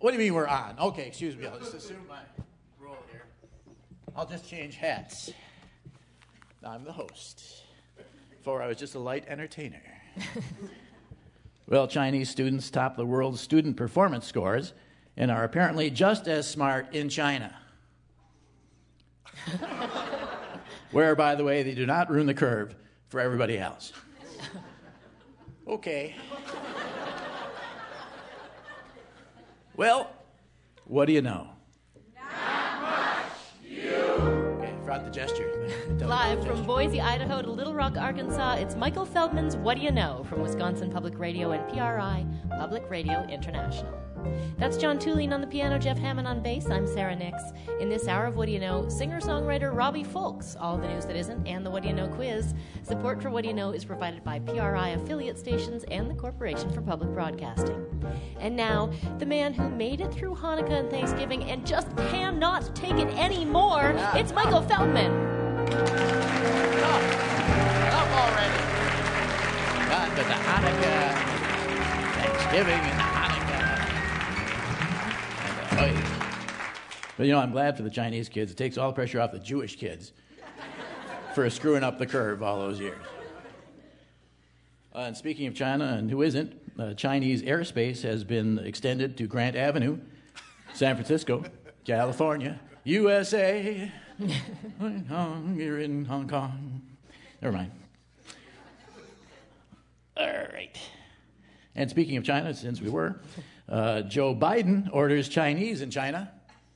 What do you mean we're on? Okay, excuse me. I'll just assume my role here. I'll just change hats. I'm the host. Before I was just a light entertainer. Well, Chinese students top the world's student performance scores and are apparently just as smart in China. Where, by the way, they do not ruin the curve for everybody else. Okay. Well, what do you know? Not much. You. Okay, forgot the gesture. Live from Boise, Idaho to Little Rock, Arkansas, it's Michael Feldman's What Do You Know from Wisconsin Public Radio and PRI, Public Radio International. That's John Tulane on the piano, Jeff Hammond on bass. I'm Sarah Nix. In this hour of What Do You Know, singer-songwriter Robbie Fulks, all the news that isn't, and the What Do You Know quiz. Support for What Do You Know is provided by PRI affiliate stations and the Corporation for Public Broadcasting. And now, the man who made it through Hanukkah and Thanksgiving and just cannot take it anymore, it's Michael Feldman. Up already. Got to the Hanukkah, Thanksgiving, and the Hanukkah. But, I'm glad for the Chinese kids. It takes all the pressure off the Jewish kids for screwing up the curve all those years. And speaking of China, and who isn't, Chinese airspace has been extended to Grant Avenue, San Francisco, California, USA. You're in Hong Kong. Never mind. All right. And speaking of China, since we were, Joe Biden orders Chinese in China.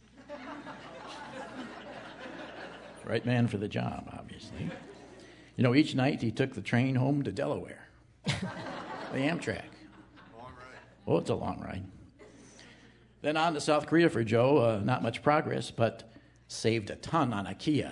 Right man for the job, obviously. Each night he took the train home to Delaware. The Amtrak. Long ride. Oh, it's a long ride. Then on to South Korea for Joe. Not much progress, but saved a ton on IKEA.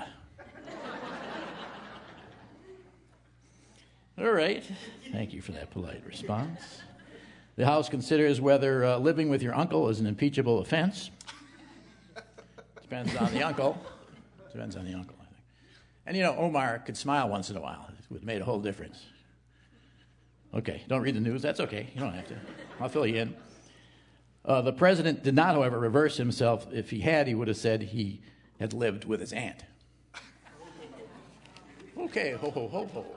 All right. Thank you for that polite response. The House considers whether living with your uncle is an impeachable offense. Depends on the uncle. Depends on the uncle, I think. And Omar could smile once in a while. It would have made a whole difference. Okay, don't read the news. That's okay. You don't have to. I'll fill you in. The president did not, however, reverse himself. If he had, he would have said he had lived with his aunt. Okay, ho, ho, ho, ho.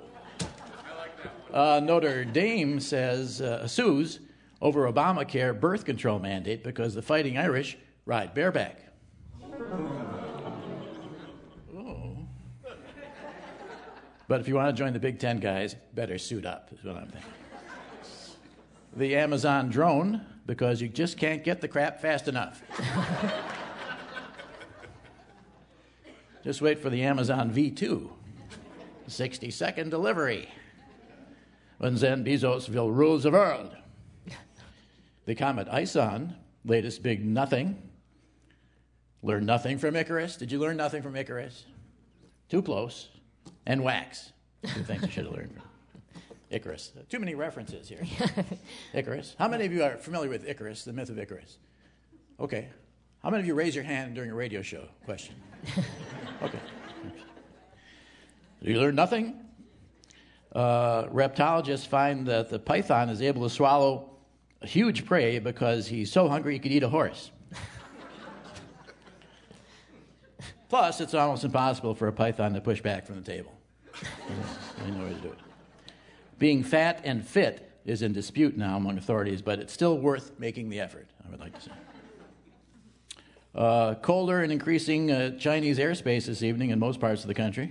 Notre Dame sues over Obamacare birth control mandate because the Fighting Irish ride bareback. Oh. But if you want to join the Big Ten guys, better suit up, is what I'm thinking. The Amazon drone, because you just can't get the crap fast enough. Just wait for the Amazon V2. 60-second delivery. When Zen Bezos will rule the world. The comet Ison, latest big nothing. Learn nothing from Icarus. Did you learn nothing from Icarus? Too close. And wax. Two things you should have learned from Icarus. Too many references here. Icarus. How many of you are familiar with Icarus, the myth of Icarus? Okay. How many of you raise your hand during a radio show? Question. Okay. Did you learn nothing? Reptologists find that the python is able to swallow a huge prey because he's so hungry he could eat a horse. Plus, it's almost impossible for a python to push back from the table. They know how to do it. Being fat and fit is in dispute now among authorities, but it's still worth making the effort, I would like to say. Colder and increasing Chinese airspace this evening in most parts of the country.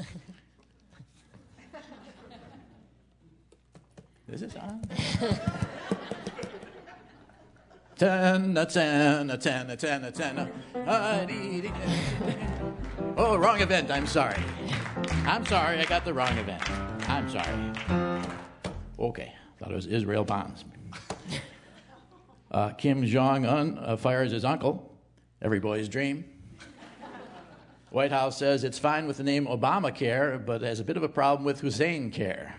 Is this on? 10, 10, 10, 10, 10. Oh, wrong event. I'm sorry. I got the wrong event. I'm sorry. Okay. Thought it was Israel Bonds. Kim Jong-un fires his uncle. Every boy's dream. White House says it's fine with the name Obamacare, but has a bit of a problem with Hussein care.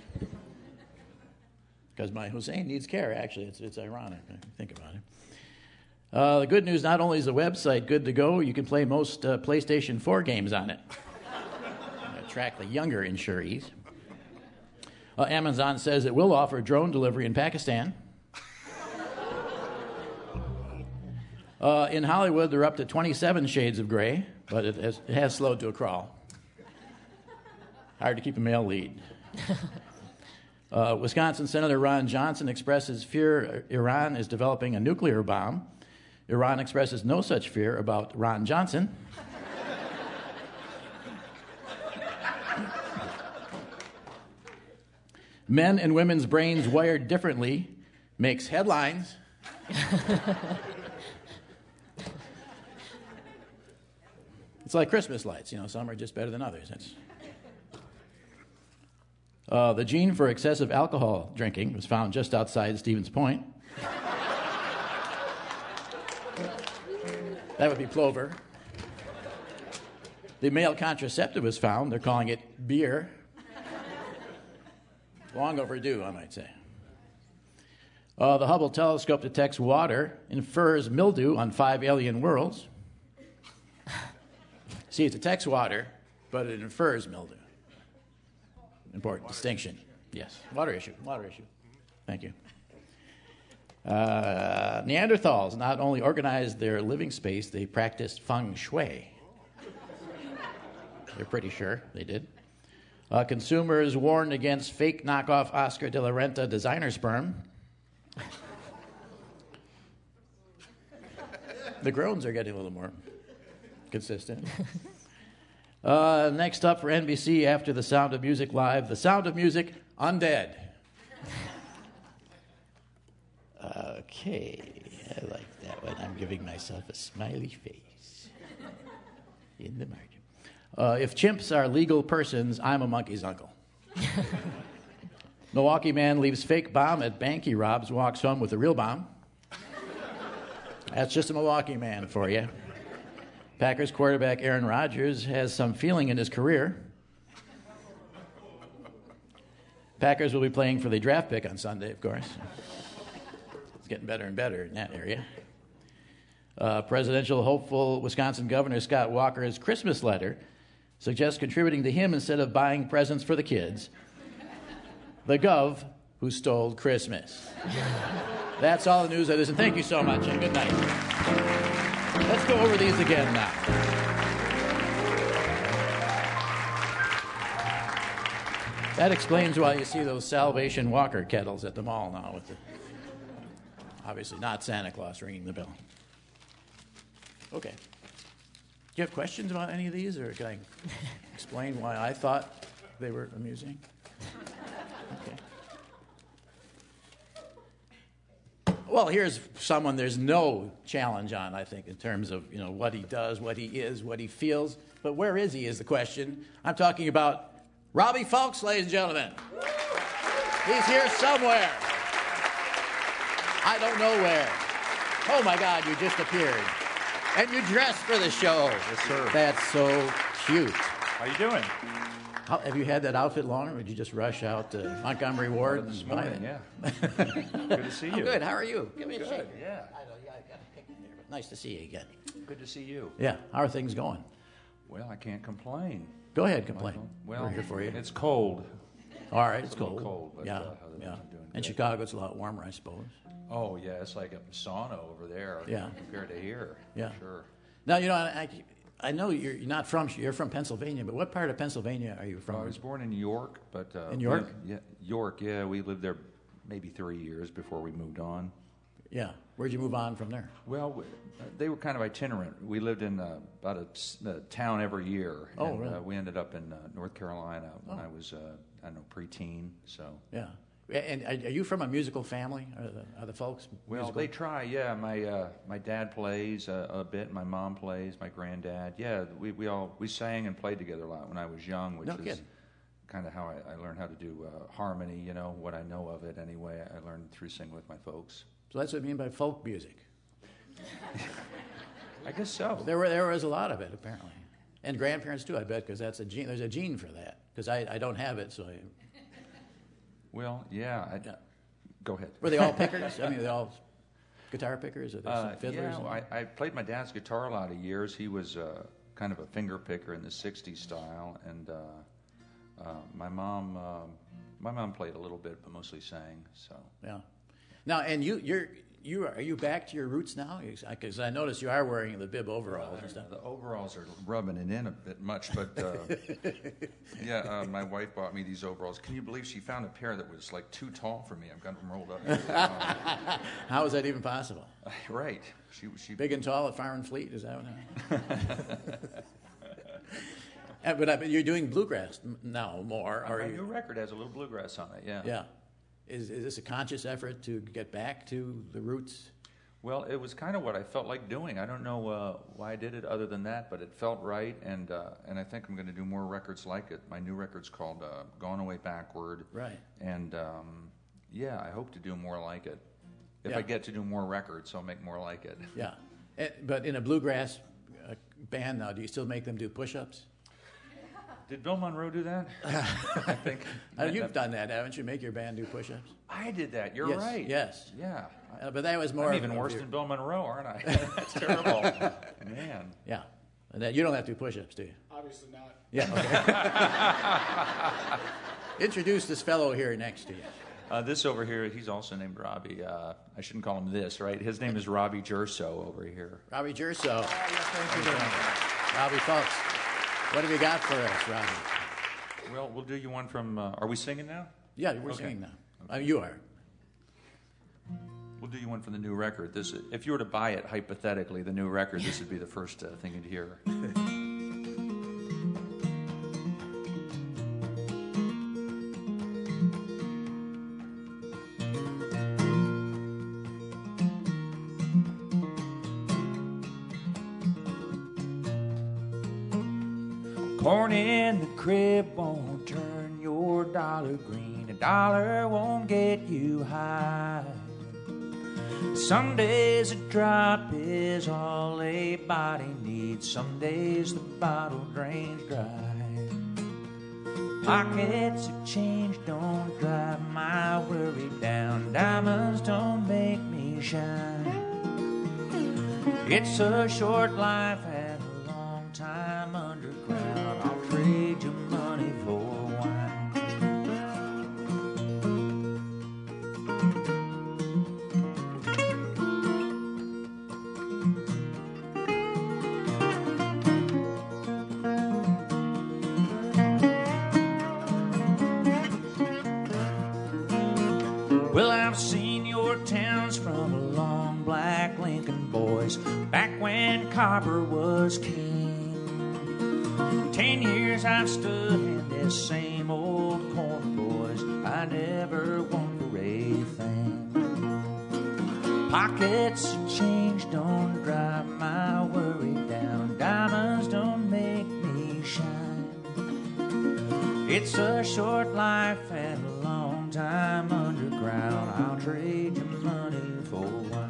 Because my Hussein needs care, actually. It's ironic when you think about it. The good news, not only is the website good to go, you can play most PlayStation 4 games on it. Attract the younger insurees. Amazon says it will offer drone delivery in Pakistan. In Hollywood, they're up to 27 shades of gray, but it has slowed to a crawl. Hard to keep a male lead. Wisconsin Senator Ron Johnson expresses fear Iran is developing a nuclear bomb. Iran expresses no such fear about Ron Johnson. Men and women's brains wired differently makes headlines. It's like Christmas lights, some are just better than others. The gene for excessive alcohol drinking was found just outside Stevens Point. That would be plover. The male contraceptive was found. They're calling it beer. Long overdue, I might say. The Hubble telescope detects water, infers mildew on 5 alien worlds. See, it detects water, but it infers mildew. Important distinction. Yes, water issue. Thank you. Neanderthals not only organized their living space, they practiced feng shui. They're pretty sure they did. Consumers warned against fake knockoff Oscar de la Renta designer sperm. The groans are getting a little more consistent. Next up for NBC after The Sound of Music Live, The Sound of Music Undead. Okay, I like that one. I'm giving myself a smiley face in the margin. If chimps are legal persons, I'm a monkey's uncle. Milwaukee man leaves fake bomb at bank he robs, walks home with a real bomb. That's just a Milwaukee man for you. Packers quarterback Aaron Rodgers has some feeling in his career. Packers will be playing for the draft pick on Sunday, of course. It's getting better and better in that area. Presidential hopeful Wisconsin Governor Scott Walker's Christmas letter suggests contributing to him instead of buying presents for the kids. The Gov who stole Christmas. That's all the news that is, and thank you so much, and good night. Let's go over these again now. That explains why you see those Salvation Walker kettles at the mall now with the, obviously not Santa Claus ringing the bell. Okay. Do you have questions about any of these, or can I explain why I thought they were amusing? Okay. Well, here's someone there's no challenge on, I think, in terms of, what he does, what he is, what he feels. But where is he is the question. I'm talking about Robbie Fulks, ladies and gentlemen. He's here somewhere. I don't know where. Oh, my God, you just appeared. And you dressed for the show. Yes, sir. That's so cute. How you doing? Have you had that outfit long, or did you just rush out to Montgomery Ward This and buy morning, it? yeah. Good to see you. Good. How are you? Give me a Good, shake. yeah. I got a picture there, but nice to see you again. Good to see you. Yeah. How are things going? Well, I can't complain. Go ahead, complain. Michael. Well, we're here for you. It's cold. All right. It's a little cold. cold, but, yeah. other than Yeah. that, I'm doing In good. Chicago, it's a lot warmer, I suppose. Oh, yeah, it's like a sauna over there Yeah. compared to here. Yeah. Sure. Now, I know you're not from. You're from Pennsylvania, but what part of Pennsylvania are you from? Well, I was born in York, but In York? York. Yeah, we lived there maybe 3 years before we moved on. Yeah. Where'd you move on from there? Well, they were kind of itinerant. We lived in about a town every year. Oh, and, really? we ended up in North Carolina when I was, preteen. So. Yeah. And are you from a musical family? Are the folks Well, musical? they try. Yeah, my dad plays a bit. My mom plays. My granddad. Yeah, we sang and played together a lot when I was young, which No is kidding. kind of how I learned how to do harmony. What I know of it anyway. I learned through singing with my folks. So that's what I mean by folk music. I guess so. There was a lot of it, apparently. And grandparents, too, I bet, because that's a gene. There's a gene for that. Because I don't have it, so... Well, yeah. Go ahead. Were they all pickers? I mean, they all guitar pickers? Or there some fiddlers? Yeah, I played my dad's guitar a lot of years. He was kind of a finger picker in the '60s style, and my mom played a little bit, but mostly sang. So Yeah. Now, and you're are you back to your roots now? Because I notice you are wearing the bib overalls and stuff. The overalls are rubbing it in a bit much, but my wife bought me these overalls. Can you believe she found a pair that was like too tall for me? I've got them rolled up. How is that even possible? Right. She big and tall at Fire and Fleet, is that what? But you're doing bluegrass now more. My new record has a little bluegrass on it. Yeah. Yeah. Is this a conscious effort to get back to the roots? Well, it was kind of what I felt like doing. I don't know why I did it other than that, but it felt right, and I think I'm going to do more records like it. My new record's called Gone Away Backward. Right. And, I hope to do more like it. If I get to do more records, I'll make more like it. Yeah. But in a bluegrass band now, do you still make them do push-ups? Did Bill Monroe do that? I think. You've done that, haven't you? Make your band do push-ups? I did that. You're yes, right. Yes. Yeah. But that was more. I'm even worse than Bill Monroe, aren't I? That's terrible. Man. Yeah. You don't have to do push-ups, do you? Obviously not. Yeah. Okay. Introduce this fellow here next to you. This over here, he's also named Robbie. I shouldn't call him this, right? His name is Robbie Gerso over here. Robbie Gerso. Thank you very much. Robbie, folks, what have you got for us, Robbie? Well, we'll do you one from. Are we singing now? Yeah, we're singing now. You are. We'll do you one from the new record. If you were to buy it, hypothetically, the new record, this would be the first thing you'd hear. Corn in the crib won't turn your dollar green. A dollar won't get you high. Some days a drop is all a body needs. Some days the bottle drains dry. Pockets of change don't drive my worry down. Diamonds don't make me shine. It's a short life and a long time underground. I'll trade you money for wine. Well, I've seen your towns from a long black Lincoln, boys, back when copper was king. 10 years I've stood in this same old corner, boys. I never won for a thing. Pockets of change don't drive my worry down. Diamonds don't make me shine. It's a short life and a long time underground. I'll trade you money for wine.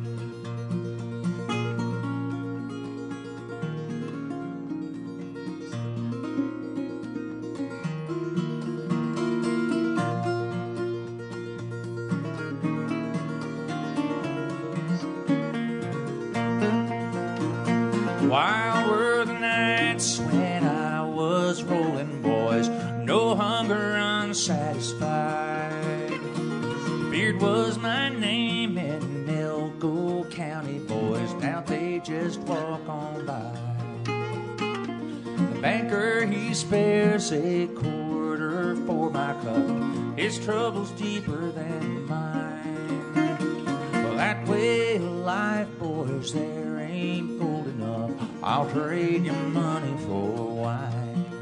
Wild were the nights when I was rolling, boys. No hunger unsatisfied. Beard was my name in Elko County, boys. Now they just walk on by. The banker, he spares a quarter for my cup. His trouble's deeper than mine. Well, that way of life, boys, there ain't gold enough. I'll trade you money for wine.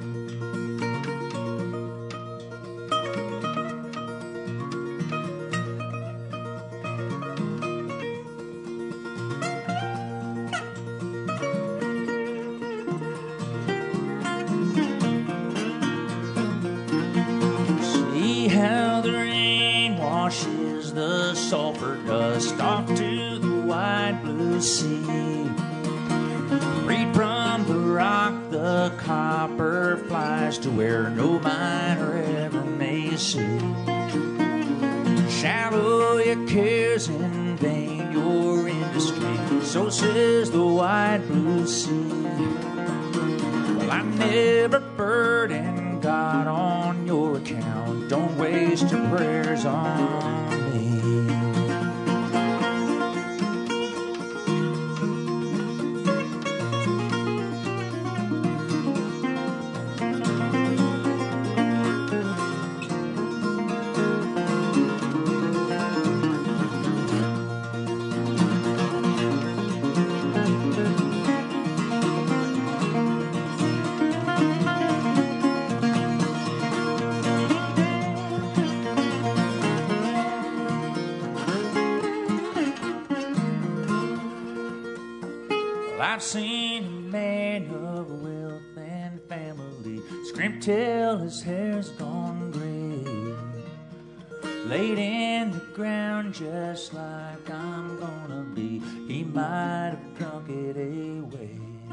See how the rain washes the sulfur dust off to the wide blue sea. Read from the rock the copper flies to where no miner ever may see. Shallow your cares in vain your industry, so says the wide blue sea. Well, I never burden God on your account. Don't waste your prayers on me. Well, I've seen a man of wealth and family scrimp till his hair's gone gray, laid in the ground just like I'm gonna be. He might have drunk it away.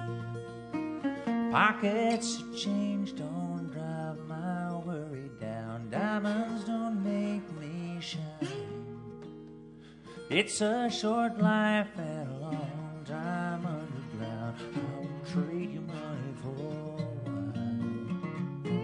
Pockets of change don't drive my worry down. Diamonds don't make me shine. It's a short life and a long time underground. I won't trade you money for wine.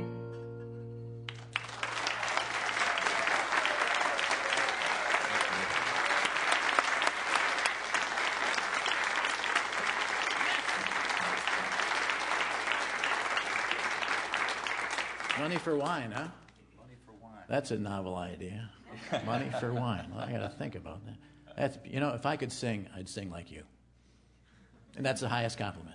'Money for wine, huh? Money for wine. That's a novel idea. Money for wine. Well, I got to think about that. That's, you know, if I could sing, I'd sing like you. And that's the highest compliment.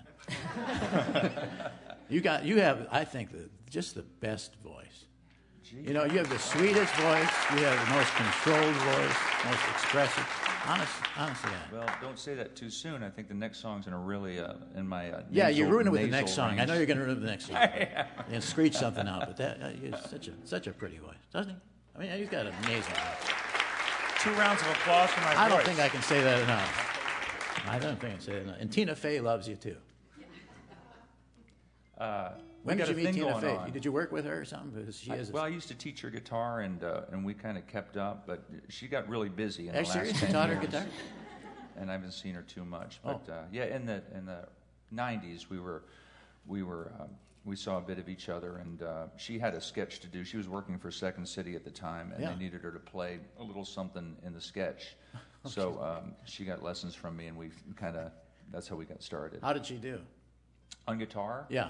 You have, I think, just the best voice. You know, you have the sweetest voice. You have the most controlled voice, most expressive. Honestly, yeah. Well, don't say that too soon. I think the next song's going to really, in my yeah, you ruin it with the nasal next song. range. I know you're going to ruin it with the next song. And screech something out, but that he's such a pretty voice, doesn't he? I mean, he's got an amazing voice. 2 rounds of applause for my voice. I don't think I can say that enough. I don't think I can say that enough. And Tina Fey loves you too. When did you meet Tina Fey? Did you work with her or something? Because she is. Well, I used to teach her guitar, and we kind of kept up, but she got really busy in Are you the last serious? 10 You taught her years, guitar? and I haven't seen her too much. Oh. But yeah, in the 90s, we saw a bit of each other, and she had a sketch to do. She was working for Second City at the time, and Yeah. they needed her to play a little something in the sketch. So she got lessons from me, and we that's how we got started. How did she do? On guitar? Yeah.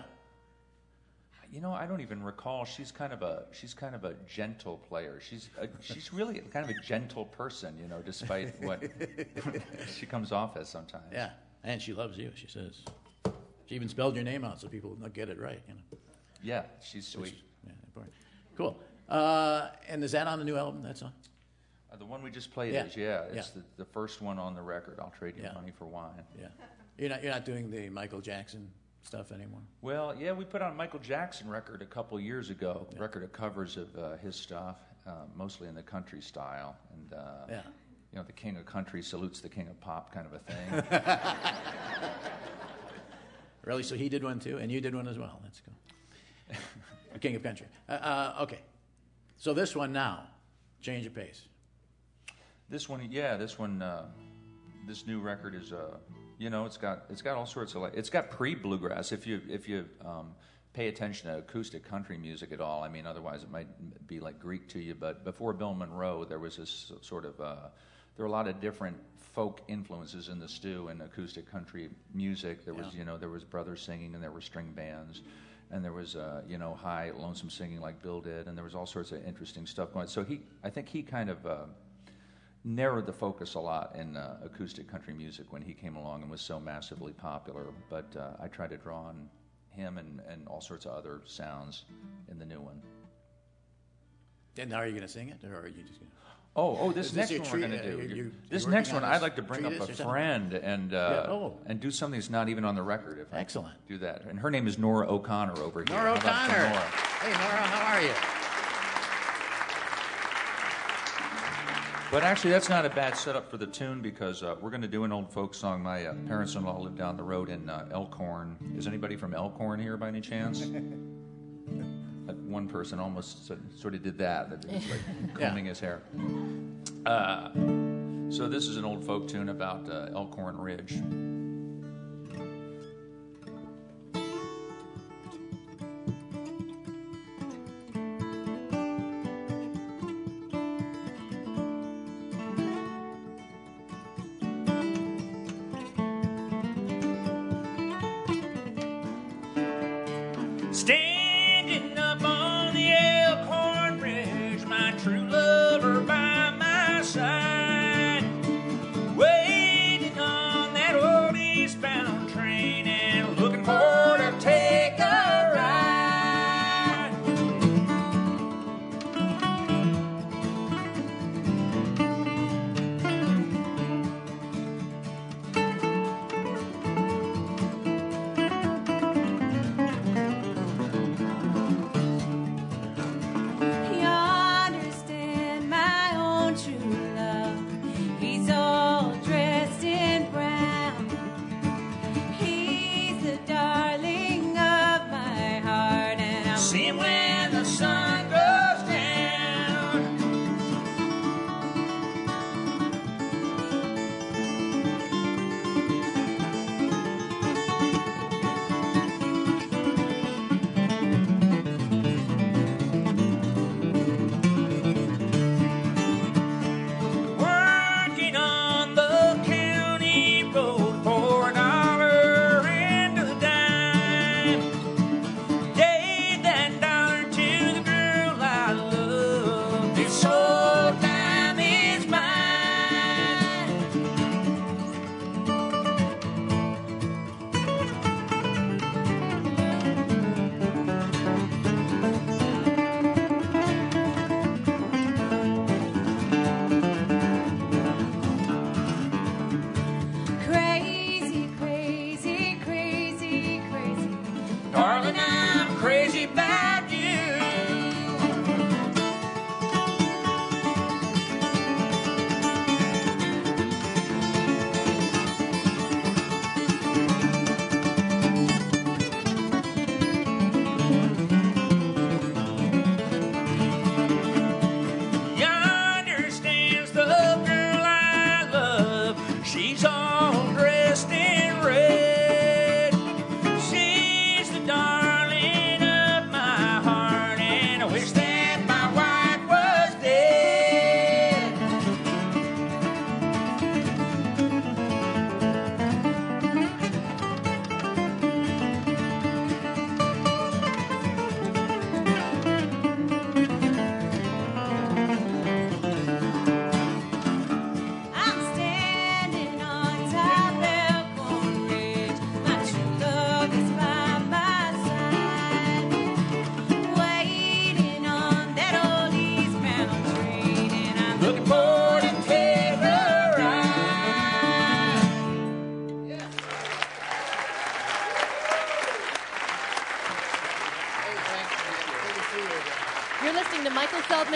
You know, I don't even recall. She's kind of a gentle player. She's really kind of a gentle person, you know, despite what she comes off as sometimes. Yeah. And she loves you, she says. She even spelled your name out so people will get it right, you know. Yeah, she's sweet. Yeah, important. Cool. And is that on the new album, that song? The one we just played Yeah. is, it's the first one on the record. I'll trade you money for wine. Yeah. You're not doing the Michael Jackson stuff anymore? Well, yeah, we put on a Michael Jackson record a couple years ago, record of covers of his stuff, mostly in the country style. And, you know, the king of country salutes the king of pop kind of a thing. Really? So he did one too, and you did one as well. That's cool. The king of country. Okay. So this one now, change of pace. This one, this new record is, you know, it's got all sorts of it's got pre-bluegrass. If you pay attention to acoustic country music at all, I mean, otherwise it might be like Greek to you. But before Bill Monroe, there was this sort of there were a lot of different folk influences in the stew in acoustic country music. There was there was brothers singing, and there were string bands, and there was high lonesome singing like Bill did, and there was all sorts of interesting stuff going on. So I think he kind of narrowed the focus a lot in acoustic country music when he came along and was so massively popular. But I tried to draw on him and all sorts of other sounds in the new one. And now are you going to sing it, or are you just going to... This next one we're going to do. This next one, I'd like to bring up a friend and do something that's not even on the record. If Excellent. I do that. And her name is Nora O'Connor over here. Nora How about O'Connor. Nora? Hey, Nora, how are you? But actually, that's not a bad setup for the tune because we're going to do an old folk song. My parents-in-law live down the road in Elkhorn. Is anybody from Elkhorn here by any chance? One person almost sort of did that. It was like combing his hair. So this is an old folk tune about Elkhorn Ridge. Standing up on the Elkhorn Ridge, my true lover by my side, waiting on that old eastbound train and looking for to take a ride.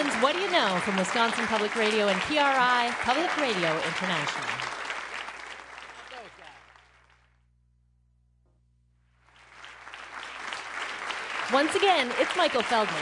Feldman's What Do You Know from Wisconsin Public Radio and PRI, Public Radio International. Once again, it's Michael Feldman.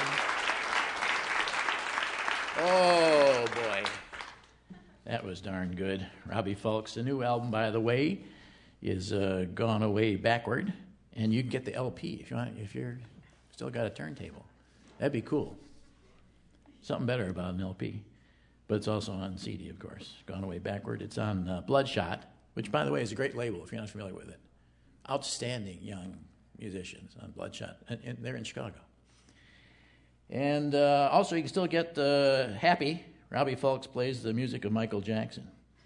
Oh, boy. That was darn good. Robbie Fulks. The new album, by the way, is Gone Away Backward. And you can get the LP if you want, if you're still got a turntable. That'd be cool. Something better about an LP. But it's also on CD, of course. Gone Away Backward. It's on Bloodshot, which, by the way, is a great label if you're not familiar with it. Outstanding young musicians on Bloodshot. And they're in Chicago. And also, you can still get Happy. Robbie Fulks plays the music of Michael Jackson.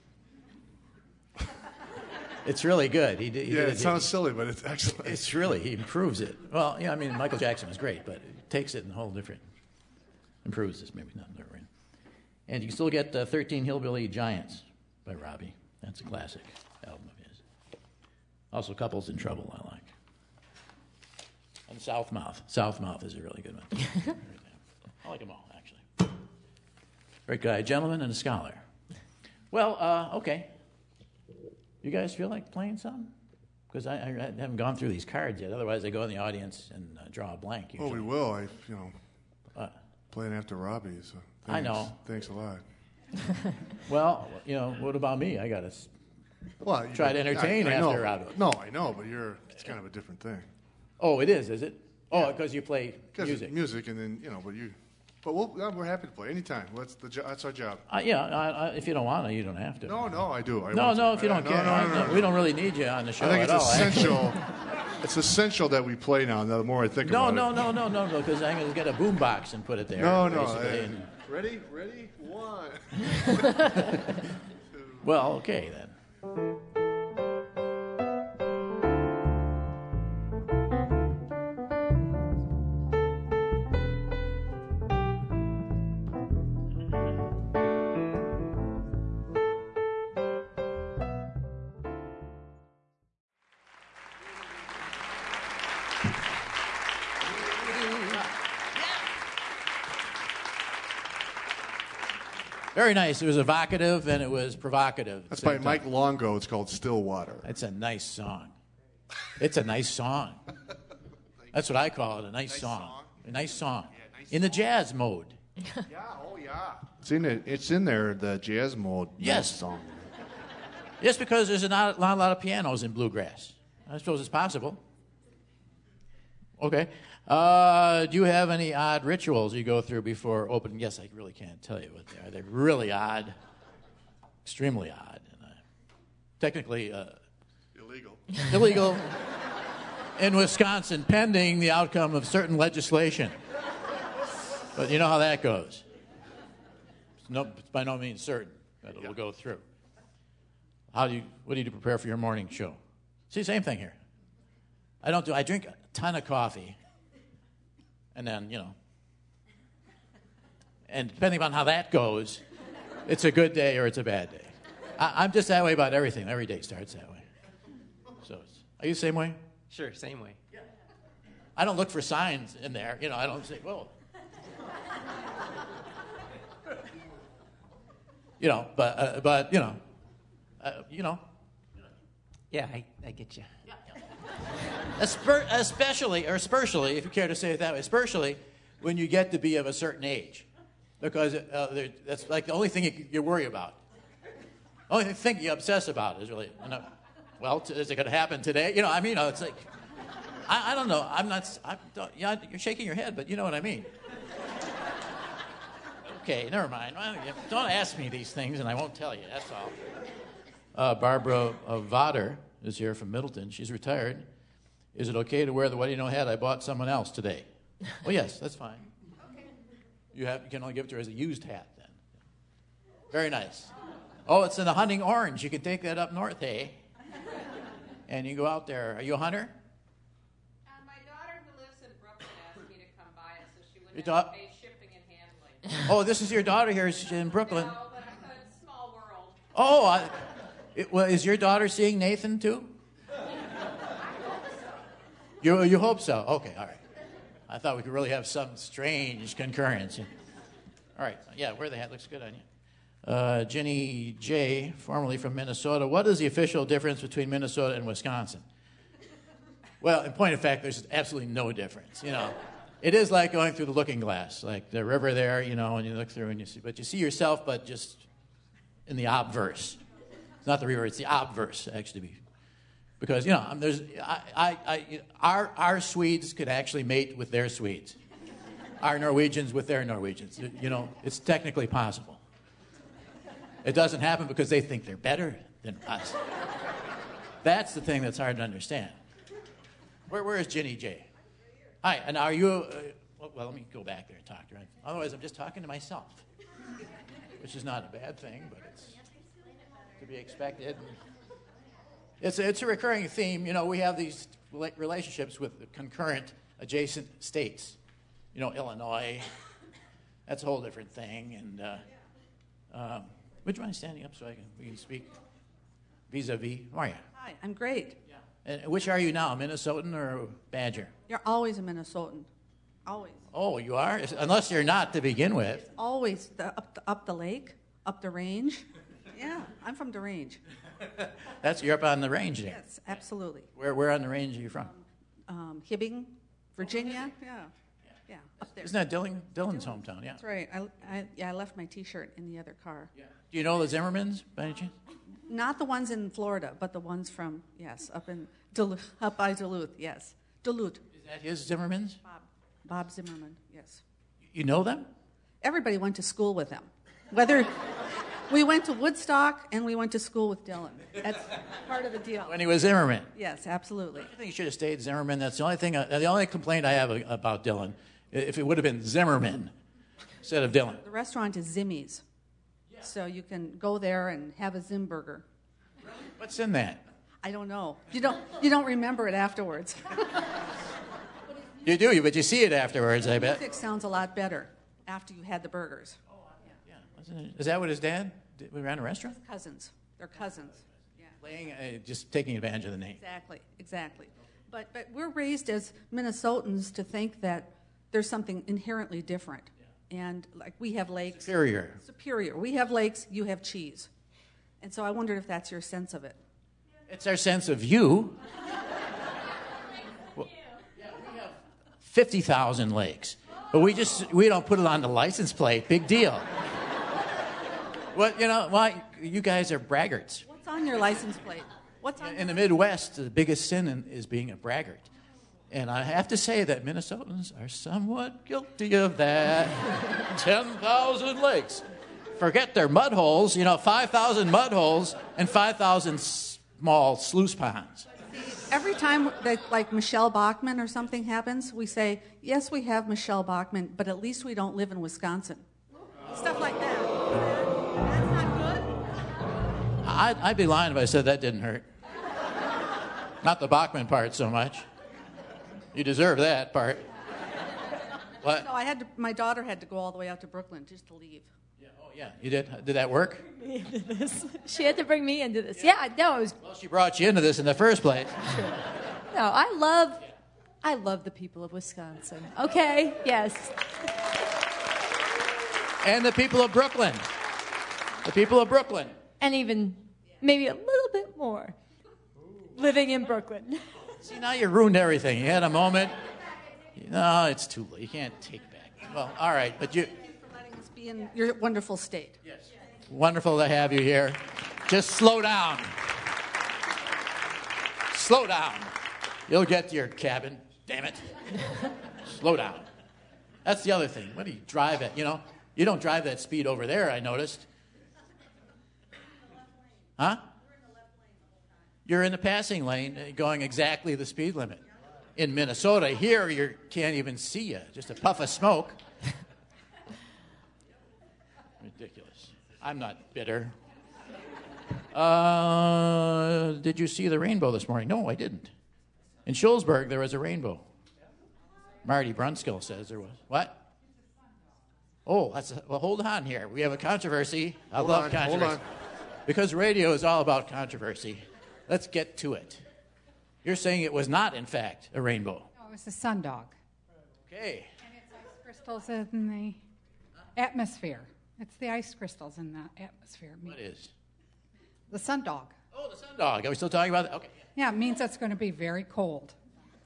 It's really good. It sounds silly, but it's excellent. It's really, he improves it. Well, yeah, I mean, Michael Jackson was great, but it takes it in a whole different, improves this, maybe not different. And you can still get 13 Hillbilly Giants by Robbie. That's a classic album of his. Also, Couples in Trouble, I like. And Southmouth. Southmouth is a really good one. I like them all, actually. Great guy, a gentleman and a scholar. Well, okay. You guys feel like playing something? Because I haven't gone through these cards yet. Otherwise, I go in the audience and draw a blank. Usually. Oh, we will. Playing after Robbie. So I know. Thanks a lot. Well, what about me? I got to try to entertain after Robbie. No, I know, but it's kind of a different thing. Oh, it is it? Oh, because you play music. Music, and then, But we're happy to play anytime. That's our job. If you don't want to, you don't have to. No, I do. No, if you don't care. No. We don't really need you on the show I think at all. Essential. It's essential that we play now. The more I think about it. No, because I'm going to get a boom box and put it there. No. Ready? 1. Well, okay then. Very nice. It was evocative and it was provocative. That's by Mike Longo. It's called Stillwater. It's a nice song. It's a nice song. That's what I call it, a nice song. A nice song. In the jazz mode. Yeah. It's in there, the jazz mode. Yes. Song. Yes, because there's not a lot of pianos in bluegrass. I suppose it's possible. Okay. Do you have any odd rituals you go through before opening? Yes, I really can't tell you what they are. They're really odd, extremely odd, and technically illegal in Wisconsin, pending the outcome of certain legislation. But you know how that goes. It's by no means certain that it will go through. What do you do to prepare for your morning show? See, same thing here. I drink a ton of coffee. And then, and depending on how that goes, it's a good day or it's a bad day. I'm just that way about everything. Every day starts that way. So, are you the same way? Sure, same way. Yeah. I don't look for signs in there. I don't say, whoa. Yeah, I get you. Especially, if you care to say it that way, especially when you get to be of a certain age. Because that's like the only thing you worry about. The only thing you obsess about is really, is it going to happen today? It's like, I don't know. You're shaking your head, but you know what I mean. Okay, never mind. Don't ask me these things and I won't tell you, that's all. Barbara Votter is here from Middleton. She's retired. Is it okay to wear the What Do You Know hat I bought someone else today? Oh, yes, that's fine. Okay. You can only give it to her as a used hat then. Very nice. Oh, it's in the hunting orange. You can take that up north, eh? And you go out there. Are you a hunter? My daughter who lives in Brooklyn asked me to come by it so she wouldn't have to pay shipping and handling. Oh, this is your daughter here in Brooklyn. No, but I thought it's a small world. Oh, is your daughter seeing Nathan too? You hope so? Okay, all right. I thought we could really have some strange concurrence. All right. Yeah, wear the hat. Looks good on you. Jenny J., formerly from Minnesota. What is the official difference between Minnesota and Wisconsin? Well, in point of fact, there's absolutely no difference. It is like going through the looking glass, like the river there, and you look through and you see yourself, but just in the obverse. It's not the river; it's the obverse, actually. Because there's our Swedes could actually mate with their Swedes, our Norwegians with their Norwegians. It's technically possible. It doesn't happen because they think they're better than us. That's the thing that's hard to understand. Where is Jenny J? Hi, and are you... well, let me go back there and talk to her. Otherwise, I'm just talking to myself, which is not a bad thing, but it's to be expected. It's a recurring theme. We have these relationships with concurrent adjacent states. Illinois, that's a whole different thing. And would you mind standing up so we can speak vis-a-vis? How are you? Hi, I'm great. And which are you now, Minnesotan or Badger? You're always a Minnesotan. Always. Oh, you are? Unless you're not to begin with. Always up the lake, up the range. Yeah, I'm from the range. You're up on the range there? Yes, absolutely. Where on the range are you from? Hibbing, Virginia. Yeah, up there. Isn't that Dylan's hometown? Yeah. That's right. I left my T-shirt in the other car. Yeah. Do you know the Zimmermans, by any chance? Not the ones in Florida, but the ones from, up in Duluth, up by Duluth, yes. Duluth. Is that his Zimmermans? Bob Zimmerman, yes. You know them? Everybody went to school with them. Whether we went to Woodstock and we went to school with Dylan. That's part of the deal. When he was Zimmerman? Yes, absolutely. I think he should have stayed Zimmerman. That's the only thing. The only complaint I have about Dylan, if it would have been Zimmerman instead of Dylan. The restaurant is Zimmy's. So you can go there and have a Zim burger. What's in that? I don't know. You don't remember it afterwards. You do, but you see it afterwards, I bet. Music sounds a lot better after you had the burgers. Yeah. Wasn't it? Is that what his dad did? We ran a restaurant? Cousins. They're cousins. Yeah. Just taking advantage of the name. Exactly. But we're raised as Minnesotans to think that there's something inherently different. And like we have lakes. Superior. We have lakes, you have cheese. And so I wondered if that's your sense of it. It's our sense of you. Well, yeah, we have 50,000 lakes. But we don't put it on the license plate. Big deal. Why you guys are braggarts. What's on your license plate? In the Midwest, the biggest sin is being a braggart. And I have to say that Minnesotans are somewhat guilty of that. 10,000 lakes. Forget their mud holes, 5,000 mud holes and 5,000 small sluice ponds. Every time that, like, Michelle Bachmann or something happens, we say, yes, we have Michelle Bachmann, but at least we don't live in Wisconsin. Stuff like that. That's not good? I'd be lying if I said that didn't hurt. Not the Bachmann part so much. You deserve that part. What? No, my daughter had to go all the way out to Brooklyn just to leave. Yeah. Oh, yeah. You did? Did that work? She had to bring me into this. Yeah, no, it was. Well, she brought you into this in the first place. No, I love the people of Wisconsin. Okay, yes. And the people of Brooklyn. The people of Brooklyn. And even maybe a little bit more living in Brooklyn. See, now you ruined everything. You had a moment. No, it's too late. You can't take back. Well, all right, but you... Thank you for letting us be in your wonderful state. Yes. Wonderful to have you here. Just slow down. Slow down. You'll get to your cabin. Damn it. Slow down. That's the other thing. What do you drive at? You don't drive that speed over there, I noticed. Huh? You're in the passing lane going exactly the speed limit. In Minnesota, here you can't even see you. Just a puff of smoke. Ridiculous. I'm not bitter. Did you see the rainbow this morning? No, I didn't. In Schulzburg, there was a rainbow. Marty Brunskill says there was. What? Oh, well, hold on here. We have a controversy. I love controversy. Hold on. Because radio is all about controversy. Let's get to it. You're saying it was not, in fact, a rainbow. No, it was a sundog. Okay. And it's ice crystals in the Atmosphere. It's the ice crystals in the atmosphere. What is? The sundog. Oh, the sundog. Are we still talking about that? Okay. Yeah, it means it's going to be very cold.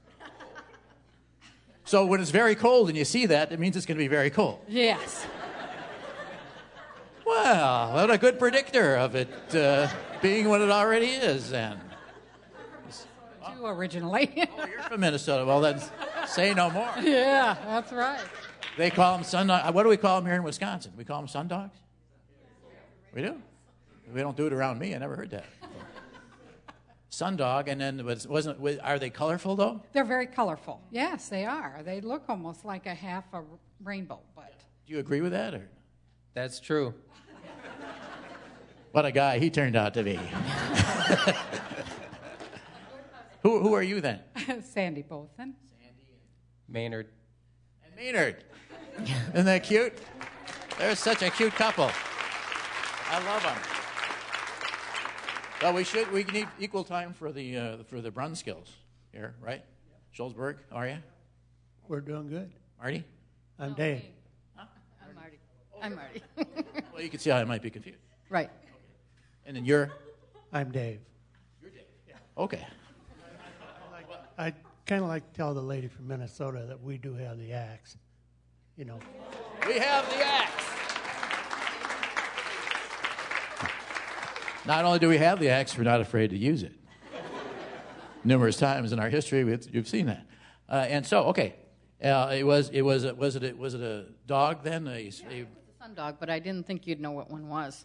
So when it's very cold and you see that, it means it's going to be very cold. Yes. Well, what a good predictor of it being what it already is, then. Too originally. Oh, you're from Minnesota. Well, then say no more. Yeah, that's right. They call them sundog. What do we call them here in Wisconsin? We call them sundogs? We do? We don't do it around me. I never heard that. Sundog, and then are they colorful, though? They're very colorful. Yes, they are. They look almost like a half a rainbow. But do you agree with that? Or? That's true. What a guy he turned out to be. Who are you then? Sandy Bothan. Maynard. And Maynard. Isn't that cute? They're such a cute couple. I love them. Well, we need equal time for the Brunskills here, right? Schulzberg, how are you? We're doing good. Marty? I'm Dave. Huh? I'm Marty. I'm Marty. Well, you can see how I might be confused. Right. And then you're? I'm Dave. You're Dave. Yeah. Okay. I kind of like to tell the lady from Minnesota that we do have the axe. You know. We have the axe. Not only do we have the axe, we're not afraid to use it. Numerous times in our history, you've seen that. And so, okay, was it a dog then? It's a sun dog, but I didn't think you'd know what one was.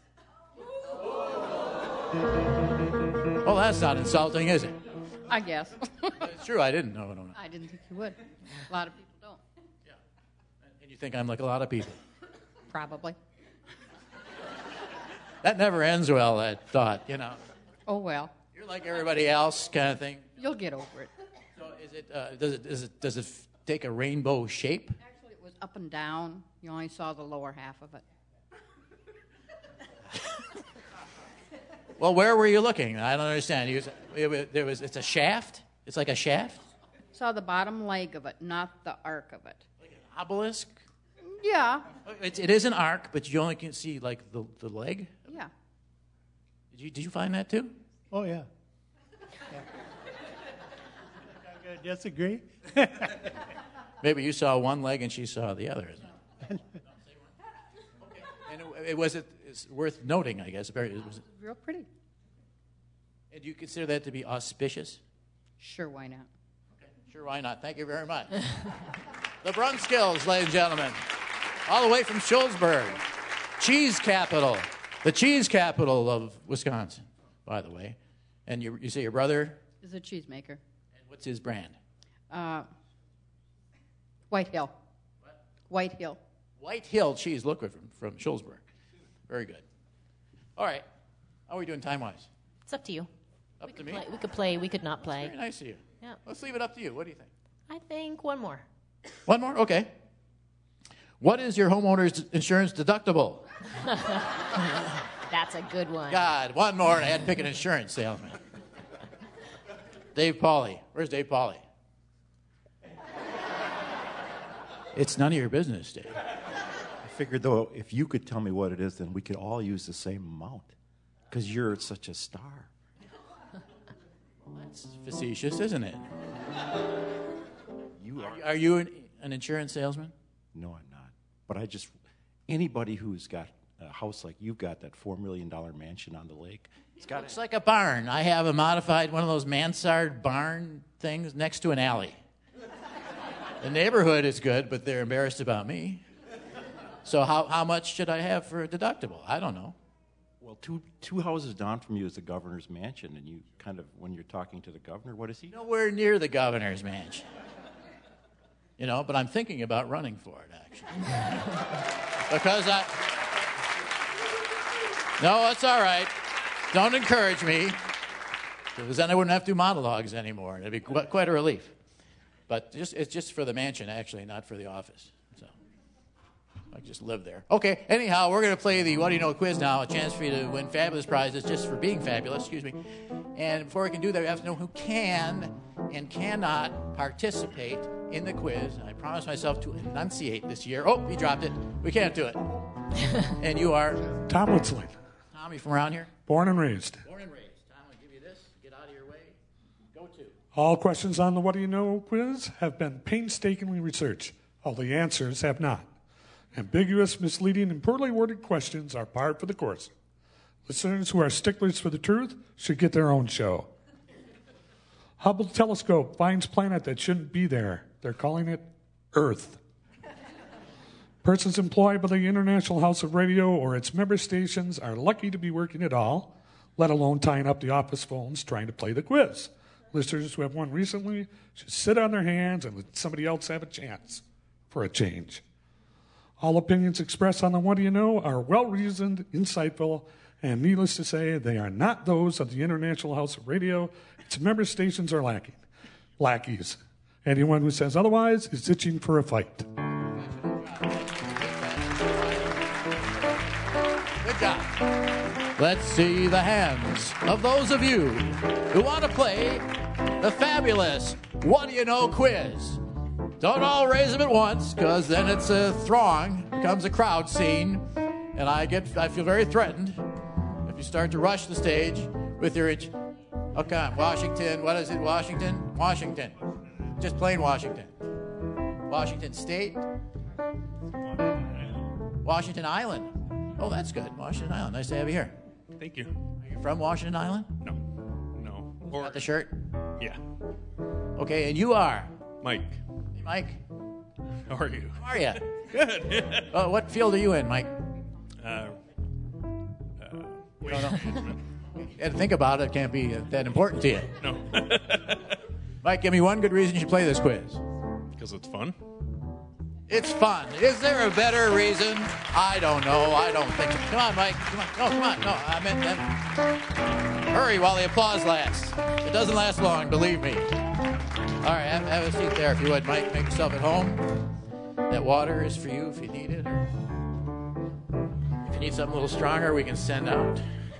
Well, that's not insulting, is it? I guess. It's true. I didn't know. No. I didn't think you would. A lot of people don't. Yeah. And you think I'm like a lot of people? Probably. That never ends well, that thought, you know. Oh, well. You're like everybody else kind of thing. You'll get over it. So does it take a rainbow shape? Actually, it was up and down. You only saw the lower half of it. Well, where were you looking? I don't understand. It's a shaft? It's like a shaft? Saw the bottom leg of it, not the arc of it. Like an obelisk? Yeah. It is an arc, but you only can see like the leg? Yeah. Did you find that too? Oh, yeah. I'm going to disagree. Maybe you saw one leg and she saw the other, isn't it? And it's worth noting, I guess. Was it real pretty. And do you consider that to be auspicious? Sure, why not? Okay, sure, why not? Thank you very much. The Brunskills, ladies and gentlemen, all the way from Schulzberg, cheese capital, the cheese capital of Wisconsin, by the way. And you say your brother is a cheesemaker. And what's his brand? White Hill. What? White Hill. White Hill cheese liquid from Schulzberg. Very good. All right. How are we doing time-wise? It's up to you. Up to me? We could play. We could not play. Very nice of you. Yeah. Let's leave it up to you. What do you think? I think one more. One more? Okay. What is your homeowner's insurance deductible? That's a good one. God, one more and I had to pick an insurance salesman. Dave Pauly. Where's Dave Pauly? It's none of your business, Dave. I figured, though, if you could tell me what it is, then we could all use the same amount. Because you're such a star. That's facetious, isn't it? You are. Are you an insurance salesman? No, I'm not. But anybody who's got a house like you've got, that $4 million mansion on the lake, Looks like a barn. I have a modified one of those mansard barn things next to an alley. The neighborhood is good, but they're embarrassed about me. So how much should I have for a deductible? I don't know. Well, two houses down from you is the governor's mansion, and you kind of, when you're talking to the governor, what is he? Nowhere near the governor's mansion. You know, but I'm thinking about running for it, actually. Because No, it's all right. Don't encourage me, because then I wouldn't have to do monologues anymore. It'd be quite a relief. But it's just for the mansion, actually, not for the office. So I just live there. Okay, anyhow, we're going to play the What Do You Know quiz now, a chance for you to win fabulous prizes just for being fabulous, excuse me. And before we can do that, we have to know who can and cannot participate in the quiz. I promised myself to enunciate this year. Oh, he dropped it. We can't do it. And you are? Tom Witzling. Tommy from around here? Born and raised. Born and raised. Tom, I'll give you this. Get out of your way. Go to. All questions on the What Do You Know quiz have been painstakingly researched. All the answers have not. Ambiguous, misleading, and poorly worded questions are par for the course. Listeners who are sticklers for the truth should get their own show. Hubble telescope finds planet that shouldn't be there. They're calling it Earth. Persons employed by the International House of Radio or its member stations are lucky to be working at all, let alone tying up the office phones trying to play the quiz. Listeners who have won recently should sit on their hands and let somebody else have a chance for a change. All opinions expressed on the What Do You Know are well-reasoned, insightful, and needless to say, they are not those of the International House of Radio. Its member stations are lackeys. Anyone who says otherwise is itching for a fight. Good job. Let's see the hands of those of you who want to play the fabulous What Do You Know quiz. Don't all raise them at once, because then it's a throng, becomes a crowd scene, and I feel very threatened if you start to rush the stage with your okay, Washington, what is it, Washington? Washington. Just plain Washington. Washington State. Washington Island. Oh, that's good. Washington Island. Nice to have you here. Thank you. Are you from Washington Island? No. Got the shirt? Yeah. Okay, and you are? Mike. Hey, Mike. How are you? How are you? Good. What field are you in, Mike? Waste management. You had to think about it. It can't be that important to you. No. Mike, give me one good reason you should play this quiz. Because it's fun. It's fun. Is there a better reason? I don't know. I don't think so. Come on, Mike. Come on. No, come on. No, I meant that. Hurry while the applause lasts. It doesn't last long, believe me. All right, have a seat there if you would, Mike. Make yourself at home. That water is for you if you need it. Or if you need something a little stronger, we can send out.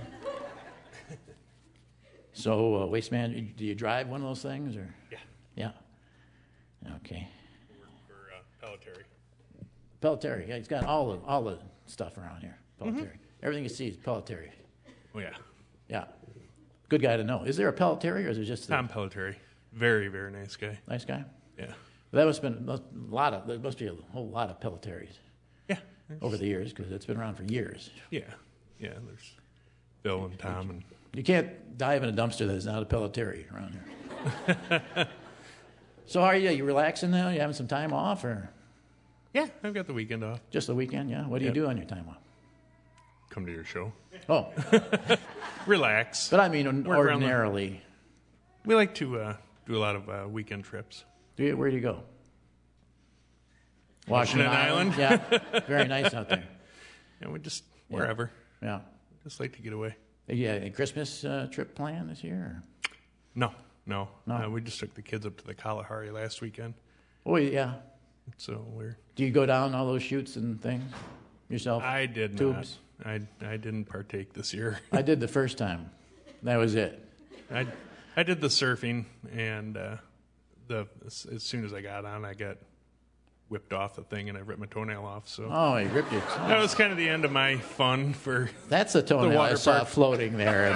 So, Waste Man, do you drive one of those things? Or? Yeah. Yeah. Okay. For Pelletary. Pelletary. Yeah, he's got all the stuff around here. Pelletary. Mm-hmm. Everything you see is Pelletary. Oh, yeah. Yeah. Good guy to know. Is there a Pelletary, or is it just Tom Pelletary? Very, very nice guy. Nice guy? Yeah. Well, there must be a whole lot of Pelletaries. Yeah. Over the years, because it's been around for years. Yeah. Yeah, there's Bill and Tom. And you can't dive in a dumpster that is not a Pelletary around here. So how are you? You relaxing now? You having some time off? Or? Yeah, I've got the weekend off. Just the weekend, yeah? What do you do on your time off? Come to your show. Oh. Relax. But I mean, ordinarily. We like to do a lot of weekend trips. Where do you go? Washington Island. Yeah, very nice out there. Yeah, we just, wherever. Yeah. Just like to get away. Yeah, a Christmas trip plan this year? Or? No. We just took the kids up to the Kalahari last weekend. Oh, yeah. So Do you go down all those chutes and things yourself? I did Tubes? not. I didn't partake this year. I did the first time. That was it. I did the surfing, and as soon as I got on, I got whipped off the thing, and I ripped my toenail off. So he ripped it. That was kind of the end of my fun for. That's a toenail the water I saw park. floating there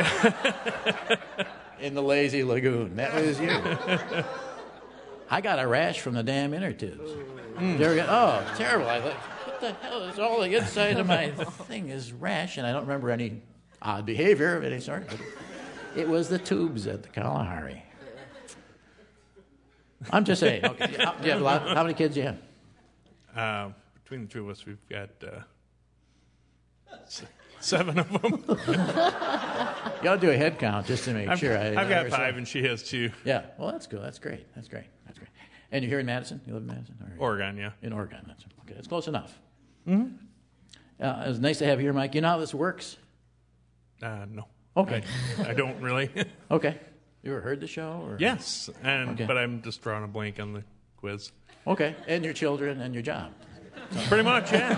in the lazy lagoon. That was you. I got a rash from the damn inner tubes. Terrible! I thought, what the hell is all the inside of my thing is rash, and I don't remember any odd behavior of any sort. But it was the tubes at the Kalahari. I'm just saying. Okay. Do you have a lot? How many kids do you have? Between the two of us, we've got 7 of them. You ought to do a head count just to make sure. I've got 5, and she has 2. Yeah. Well, that's good. That's great. And you're here in Madison? You live in Madison? Or Oregon, yeah. In Oregon. That's close enough. Mm-hmm. It was nice to have you here, Mike. You know how this works? No. Okay. I don't really. Okay. You ever heard the show? Or? Yes, but I'm just drawing a blank on the quiz. Okay, and your children and your job. So. Pretty much, yeah.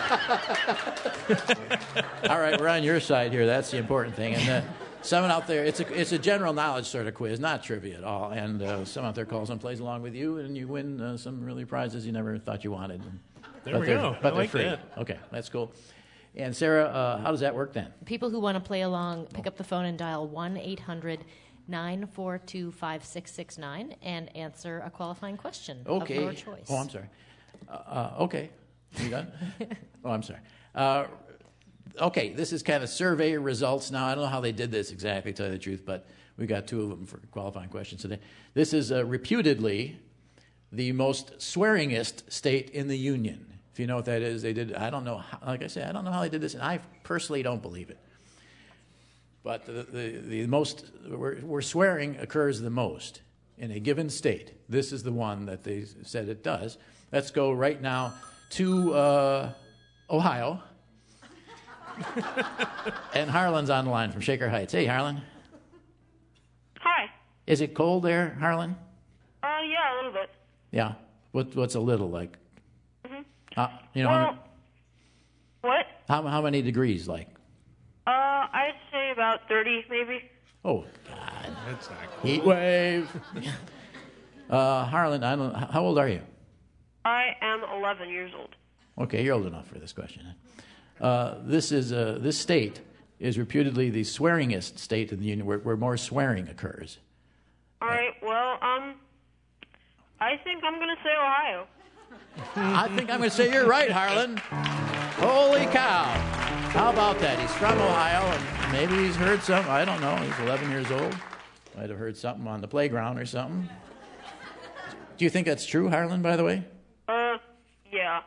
All right, we're on your side here. That's the important thing. And someone out there, it's a general knowledge sort of quiz, not trivia at all. And someone out there calls and plays along with you, and you win some really prizes you never thought you wanted. There we go. But I they're like free. that. Okay, that's cool. And Sarah, how does that work then? People who want to play along, pick up the phone and dial 1-800-942-5669 and answer a qualifying question of your choice. Oh, I'm sorry. Okay. You done? Oh, I'm sorry. Okay, this is kind of survey results now. I don't know how they did this exactly, to tell you the truth, but we got 2 of them for qualifying questions today. This is reputedly the most swearingest state in the Union. If you know what that is, they did. I don't know. Like I said, I don't know how they did this, and I personally don't believe it. But the most where swearing occurs the most in a given state. This is the one that they said it does. Let's go right now to Ohio. And Harlan's on the line from Shaker Heights. Hey, Harlan. Hi. Is it cold there, Harlan? Yeah, a little bit. Yeah. What's a little like? Mm-hmm. What? How many degrees like? I'd say about 30, maybe. Oh God, that's not cool. Heat wave. Harlan, how old are you? I am 11 years old. Okay, you're old enough for this question. This state is reputedly the swearingest state in the Union, where more swearing occurs. All right. Well, I think I'm going to say Ohio. I think I'm going to say you're right, Harlan. Holy cow. How about that? He's from Ohio, and maybe he's heard something. I don't know. He's 11 years old. Might have heard something on the playground or something. Do you think that's true, Harlan, by the way? Yeah.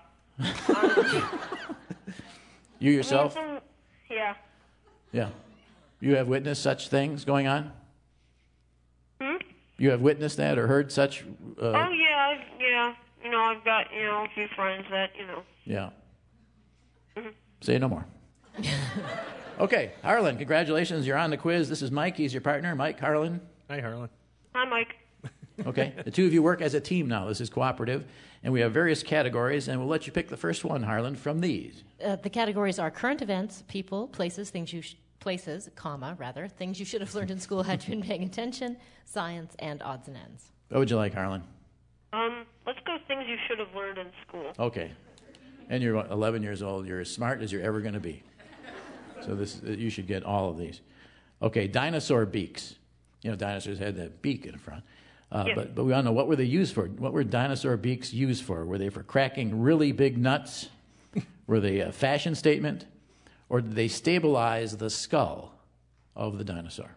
You yourself? Yeah. Yeah. You have witnessed such things going on? Hmm? You have witnessed that or heard such... Oh, yeah, yeah. You know, I've got, a few friends that, Yeah. Mm-hmm. Say no more. Okay, Harlan, congratulations. You're on the quiz. This is Mike. He's your partner. Mike, Harlan. Hi, Harlan. Hi, Mike. Okay, the 2 of you work as a team now. This is cooperative. And we have various categories, and we'll let you pick the first one, Harlan, from these. The categories are current events, people, places, things you things you should have learned in school had you been paying attention, science, and odds and ends. What would you like, Harlan? Let's go things you should have learned in school. Okay. And you're 11 years old. You're as smart as you're ever going to be. So you should get all of these. Okay, dinosaur beaks. Dinosaurs had that beak in front. But we all know, what were they used for? What were dinosaur beaks used for? Were they for cracking really big nuts? Were they a fashion statement? Or did they stabilize the skull of the dinosaur?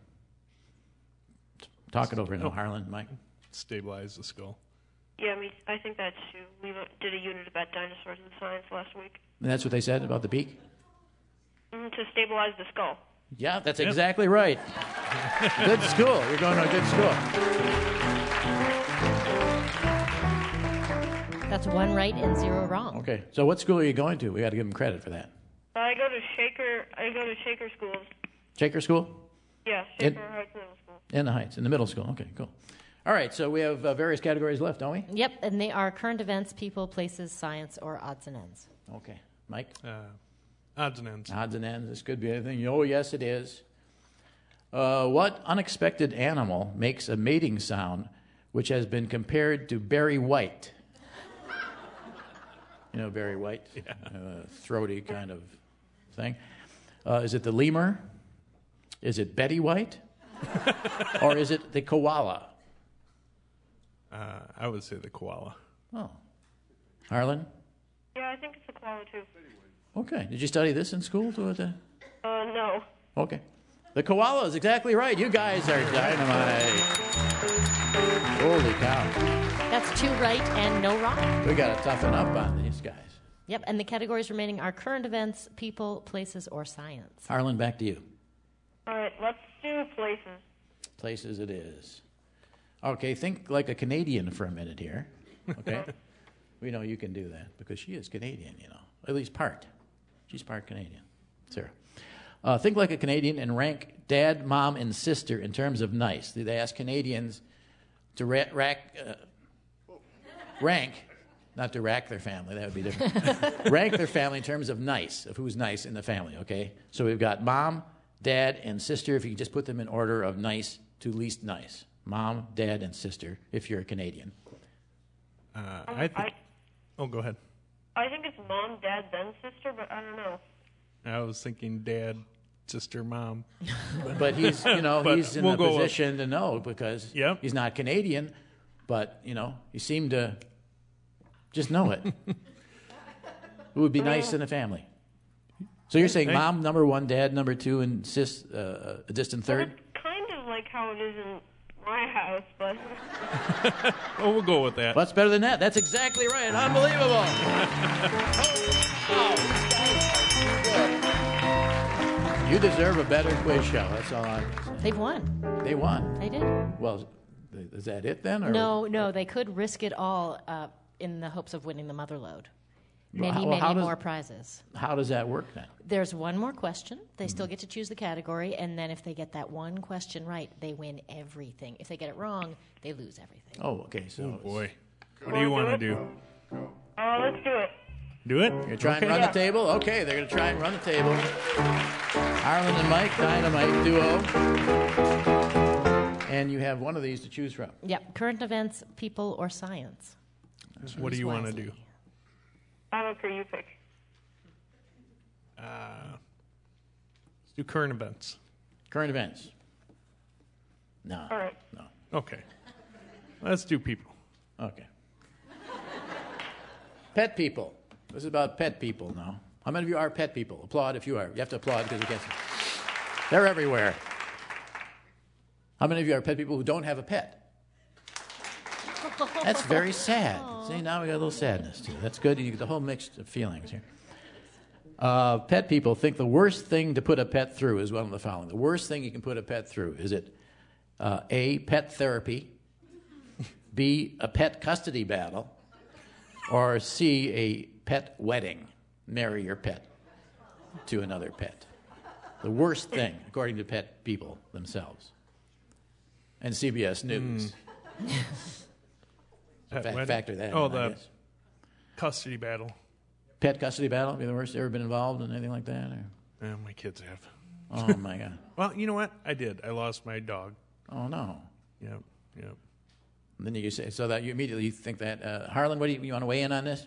Talk it over now, Harlan, Mike. Stabilize the skull. Yeah, I think that's true. We did a unit about dinosaurs in science last week. And that's what they said about the beak? To stabilize the skull. Yeah, that's exactly right. Good school. You're going to a good school. That's 1 right and 0 wrong. Okay, so what school are you going to? We got to give them credit for that. I go to Shaker schools. Shaker School? Yeah, Shaker Heights Middle School. In the Heights, in the middle school. Okay, cool. All right, so we have various categories left, don't we? Yep, and they are current events, people, places, science, or odds and ends. Okay. Mike? Odds and ends. Odds and ends. This could be anything. Oh, yes, it is. What unexpected animal makes a mating sound which has been compared to Barry White? You know Barry White? Yeah. Throaty kind of thing. Is it the lemur? Is it Betty White? Or is it the koala? I would say the koala. Oh. Harlan? Yeah, I think it's a koala too. Okay. Did you study this in school? No. Okay. The koala is exactly right. You guys are dynamite. Holy cow. That's 2 right and no wrong. We got to toughen up on these guys. Yep, and the categories remaining are current events, people, places, or science. Harlan, back to you. All right, let's do places. Places it is. Okay, think like a Canadian for a minute here. Okay? We know you can do that because she is Canadian, at least part. She's part Canadian. Sarah. Think like a Canadian and rank dad, mom, and sister in terms of nice. They ask Canadians to rank, not to rack their family, that would be different. Rank their family in terms of nice, of who's nice in the family, okay? So we've got mom, dad, and sister, if you can just put them in order of nice to least nice. Mom, dad, and sister, if you're a Canadian. Oh, go ahead. I think it's mom, dad, then sister, but I don't know. I was thinking dad, sister, mom. But he's, he's in we'll a position to know because he's not Canadian, but, he seemed to just know it. It would be nice in a family. So you're saying mom number 1, dad number 2, and sis a distant third? Well, it's kind of like how it is in my house, but... Well, we'll go with that. What's better than that? That's exactly right. Unbelievable. You deserve a better quiz show. That's all I can say. They've won. They won. They did. Well, is that it then? Or? No. They could risk it all in the hopes of winning the Motherlode. Many more prizes. How does that work then? There's one more question. They still get to choose the category, and then if they get that one question right, they win everything. If they get it wrong, they lose everything. Oh, okay. So, oh boy, what do you want to do? Let's do it. Do it? You're going to try and run the table? Okay, they're going to try and run the table. Harlan and Mike, Dynamite duo. And you have one of these to choose from. Yep, current events, people, or science. What do you want to do? I don't care, you pick. Let's do current events. Current events. No. All right. No. Okay. Let's do people. Okay. Pet people. This is about pet people now. How many of you are pet people? Applaud if you are. You have to applaud because you can't see. They're everywhere. How many of you are pet people who don't have a pet? That's very sad. See, now we got a little sadness too. That's good. You get the whole mix of feelings here. Pet people think the worst thing to put a pet through is one of the following. The worst thing you can put a pet through, is it A, pet therapy, B, a pet custody battle, or C, a pet wedding? Marry your pet to another pet. The worst thing, according to pet people themselves. And CBS News. Factor that in, the custody battle. Pet custody battle? Be the worst you ever been involved in anything like that? Or? Yeah, my kids have. Oh, my God. Well, you know what? I did. I lost my dog. Oh, no. Yep. And then you say, so that you immediately think that. Harlan, what do you want to weigh in on this?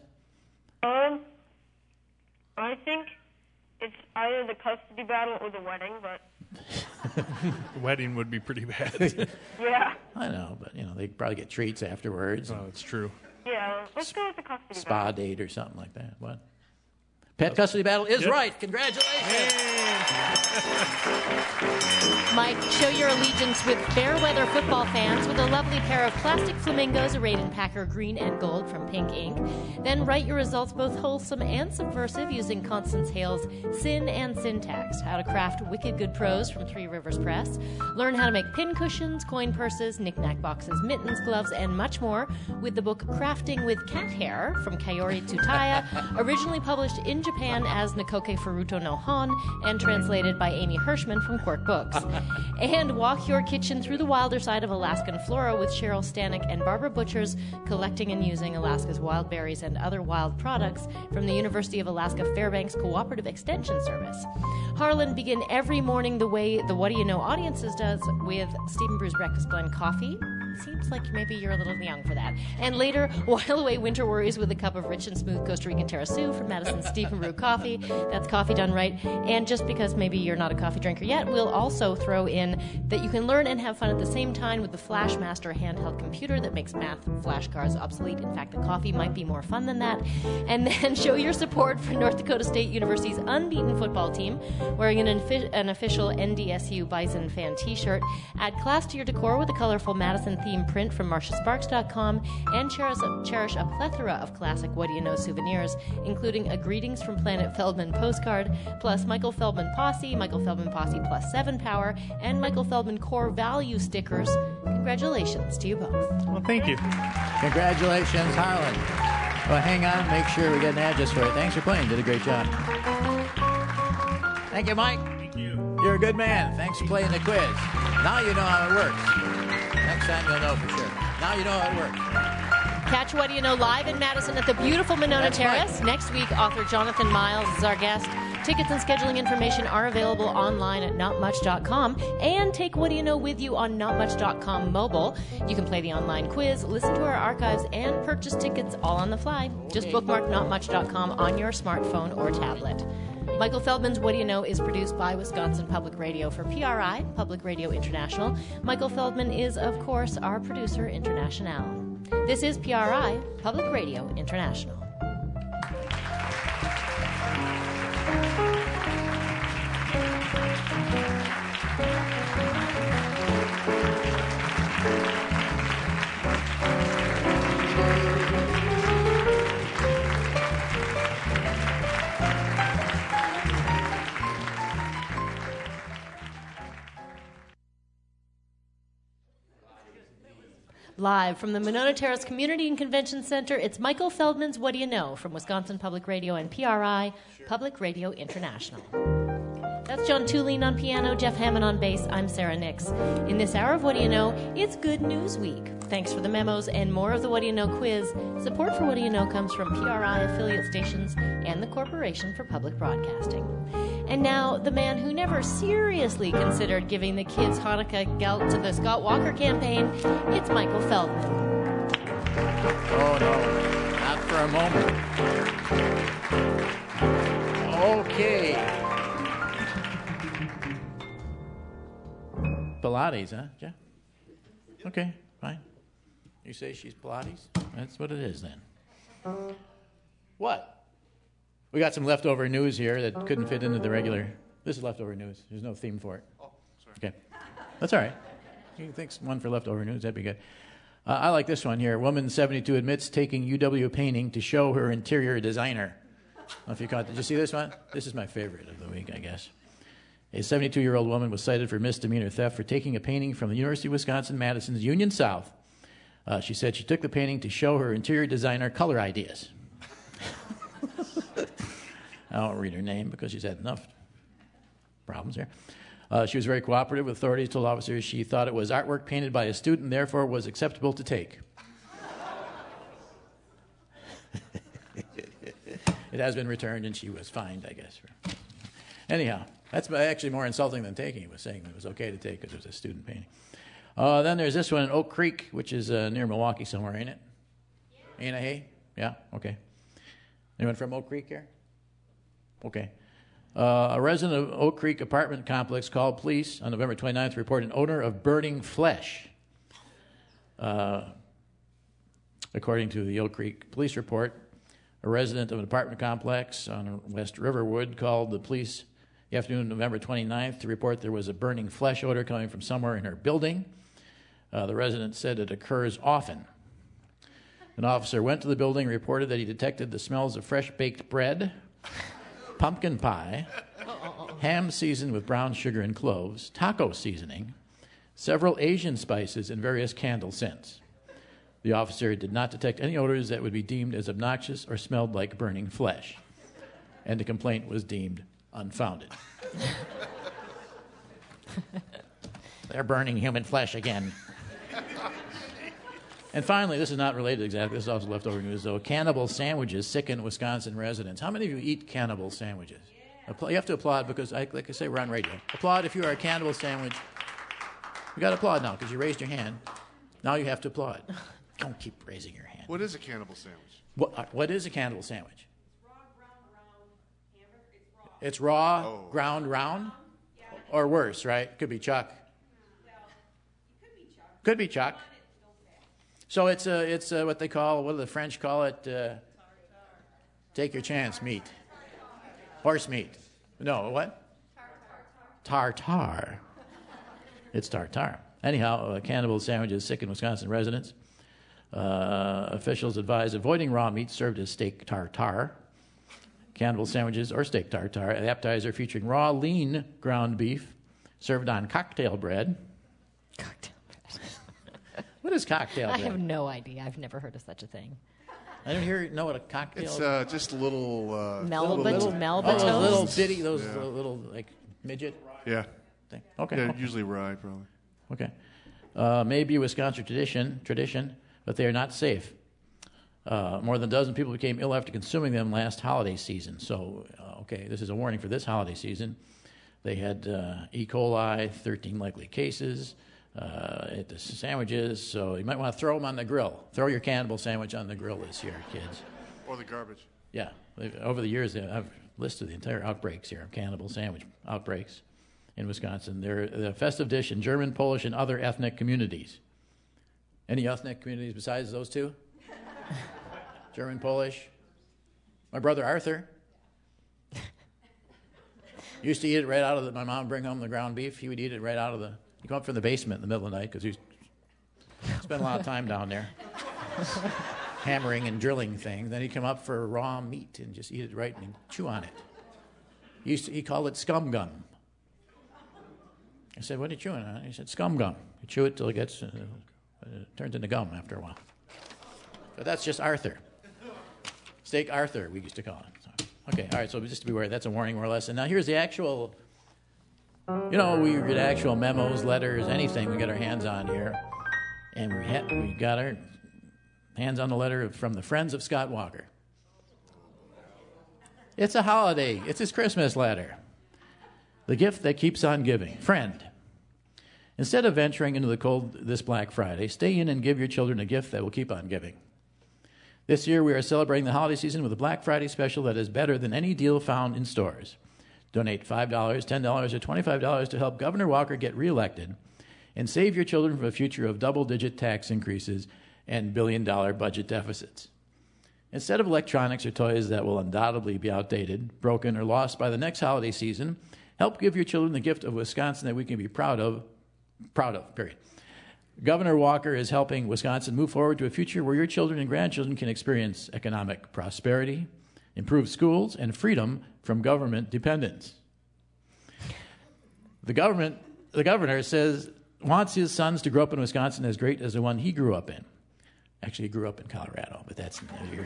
I think it's either the custody battle or the wedding, but... The wedding would be pretty bad. Yeah. I know, but, they probably get treats afterwards. Oh, it's true. Yeah, let's go with the custody battle. Spa date or something like that. What? Pet custody battle is right. Congratulations. Mike, show your allegiance with fair-weather football fans with a lovely pair of plastic flamingos arrayed in Packer green and gold from Pink Ink. Then write your results both wholesome and subversive using Constance Hale's Sin and Syntax, how to craft wicked good prose from Three Rivers Press. Learn how to make pin cushions, coin purses, knick-knack boxes, mittens, gloves, and much more with the book Crafting with Cat Hair from Kaori Tsutaya, originally published in Japan as Nikoke Furuto no Hon and translated by Amy Hirschman from Quirk Books. And walk your kitchen through the wilder side of Alaskan flora with Cheryl Stanek and Barbara Butchers, collecting and using Alaska's wild berries and other wild products from the University of Alaska Fairbanks Cooperative Extension Service. Harlan, begin every morning the way the What Do You Know audiences does with Stephen Brew's Breakfast Blend coffee. Seems like maybe you're a little young for that. And later, while away winter worries with a cup of rich and smooth Costa Rican Terrasu from Madison's Stephen Brew Coffee. That's coffee done right. And just because maybe you're not a coffee drinker yet, we'll also throw in that you can learn and have fun at the same time with the Flashmaster handheld computer that makes math flashcards obsolete. In fact, the coffee might be more fun than that. And then show your support for North Dakota State University's unbeaten football team, wearing an official NDSU Bison fan t-shirt. Add class to your decor with a colorful Madison theme print from MarciaSparks.com and cherish a plethora of classic What Do You Know souvenirs, including a Greetings from Planet Feldman postcard, plus Michael Feldman Posse, Michael Feldman Posse Plus 7 Power, and Michael Feldman Core Value stickers. Congratulations to you both. Well, thank you. Congratulations, Harlan. Well, hang on. Make sure we get an address for it. Thanks for playing. Did a great job. Thank you, Mike. Thank you. You're a good man. Thanks for playing the quiz. Now you know how it works. Next time you'll know for sure. Now you know how it works. Catch What Do You Know live in Madison at the beautiful Monona Terrace. Next week, author Jonathan Miles is our guest. Tickets and scheduling information are available online at notmuch.com, and take What Do You Know with you on notmuch.com mobile. You can play the online quiz, listen to our archives, and purchase tickets all on the fly. Just bookmark notmuch.com on your smartphone or tablet. Michael Feldman's What Do You Know is produced by Wisconsin Public Radio for PRI, Public Radio International. Michael Feldman is, of course, our producer international. This is PRI, Public Radio International. Live from the Monona Terrace Community and Convention Center, it's Michael Feldman's What Do You Know from Wisconsin Public Radio and PRI, Public Radio International. That's John Tulene on piano, Jeff Hammond on bass. I'm Sarah Nix. In this hour of What Do You Know, it's Good News Week. Thanks for the memos and more of the What Do You Know quiz. Support for What Do You Know comes from PRI affiliate stations and the Corporation for Public Broadcasting. And now, the man who never seriously considered giving the kids Hanukkah gelt to the Scott Walker campaign, it's Michael Feldman. Oh, no, not for a moment. Okay. Pilates, huh, Jeff? Okay, fine. You say she's Pilates? That's what it is then. What? We got some leftover news here that couldn't fit into the regular. This is leftover news. There's no theme for it. Oh, sorry. Okay. That's all right. You can think one for leftover news. That'd be good. I like this one here. Woman 72 admits taking UW painting to show her interior designer. I don't know if you caught. Did you see this one? This is my favorite of the week, I guess. A 72-year-old woman was cited for misdemeanor theft for taking a painting from the University of Wisconsin-Madison's Union South. She said she took the painting to show her interior designer color ideas. I won't read her name because she's had enough problems here. She was very cooperative with authorities, told officers she thought it was artwork painted by a student, therefore was acceptable to take. It has been returned and she was fined, I guess. Anyhow, that's actually more insulting than taking. It was saying it was okay to take because it was a student painting. Then there's this one in Oak Creek, which is near Milwaukee somewhere, ain't it? Yeah. Ain't it, hey? Yeah, okay. Anyone from Oak Creek here? Okay. A resident of Oak Creek apartment complex called police on November 29th to report an odor of burning flesh. According to the Oak Creek police report, a resident of an apartment complex on West Riverwood called the police the afternoon of November 29th to report there was a burning flesh odor coming from somewhere in her building. The resident said it occurs often. An officer went to the building and reported that he detected the smells of fresh baked bread, pumpkin pie, ham seasoned with brown sugar and cloves, taco seasoning, several Asian spices, and various candle scents. The officer did not detect any odors that would be deemed as obnoxious or smelled like burning flesh, and the complaint was deemed unfounded. They're burning human flesh again. And finally, this is not related exactly, this is also leftover news, though. Cannibal sandwiches sicken Wisconsin residents. How many of you eat cannibal sandwiches? You have to applaud because, like I say, we're on radio. Applaud if you are a cannibal sandwich. You got to applaud now because you raised your hand. Now you have to applaud. Don't keep raising your hand. What is a cannibal sandwich? What is a cannibal sandwich? It's raw, ground round? Or worse, right? Could be chuck. Could be chuck. So it's what they call, what do the French call it? Take your chance meat. Horse meat. No, what? Tartar. It's tartar. Anyhow, cannibal sandwiches sicken Wisconsin residents. Officials advise avoiding raw meat served as steak tartare. Cannibal sandwiches or steak tartare. An appetizer featuring raw, lean ground beef served on cocktail bread. Cocktail bread. What is cocktail bread? I have no idea. I've never heard of such a thing. I don't know what a cocktail is. It's just a little... Melba toast? Little bitty, those little, like, midget? Yeah. Thing. Okay. Yeah, usually rye, probably. Okay. Maybe a Wisconsin tradition, but they are not safe. More than a dozen people became ill after consuming them last holiday season. So, okay, this is a warning for this holiday season. They had E. coli, 13 likely cases. At the sandwiches, so you might want to throw them on the grill. Throw your cannibal sandwich on the grill this year, kids. Or the garbage. Yeah. Over the years, I've listed the entire outbreaks here of cannibal sandwich outbreaks in Wisconsin. They're the festive dish in German, Polish, and other ethnic communities. Any ethnic communities besides those two? German, Polish. My brother Arthur used to eat it right out of the... My mom would bring home the ground beef. He would eat it right out of the... He'd come up from the basement in the middle of the night because he spent a lot of time down there hammering and drilling things. Then he'd come up for raw meat and just eat it right and chew on it. He called it scum gum. I said, "What are you chewing on?" He said, "Scum gum." You chew it till it gets turns into gum after a while. But that's just Arthur. Steak Arthur, we used to call it. So, okay, all right. So just to be aware, that's a warning more or less. And now here's the actual. You know, we get actual memos, letters, anything we get our hands on here. And we got our hands on the letter from the Friends of Scott Walker. It's a holiday. It's his Christmas letter. The gift that keeps on giving. Friend, instead of venturing into the cold this Black Friday, stay in and give your children a gift that will keep on giving. This year we are celebrating the holiday season with a Black Friday special that is better than any deal found in stores. Donate $5, $10, or $25 to help Governor Walker get reelected and save your children from a future of double-digit tax increases and billion-dollar budget deficits. Instead of electronics or toys that will undoubtedly be outdated, broken, or lost by the next holiday season, help give your children the gift of Wisconsin that we can be proud of, period. Governor Walker is helping Wisconsin move forward to a future where your children and grandchildren can experience economic prosperity, improved schools, and freedom from government dependence. The governor says wants his sons to grow up in Wisconsin as great as the one he grew up in. Actually, he grew up in Colorado, but that's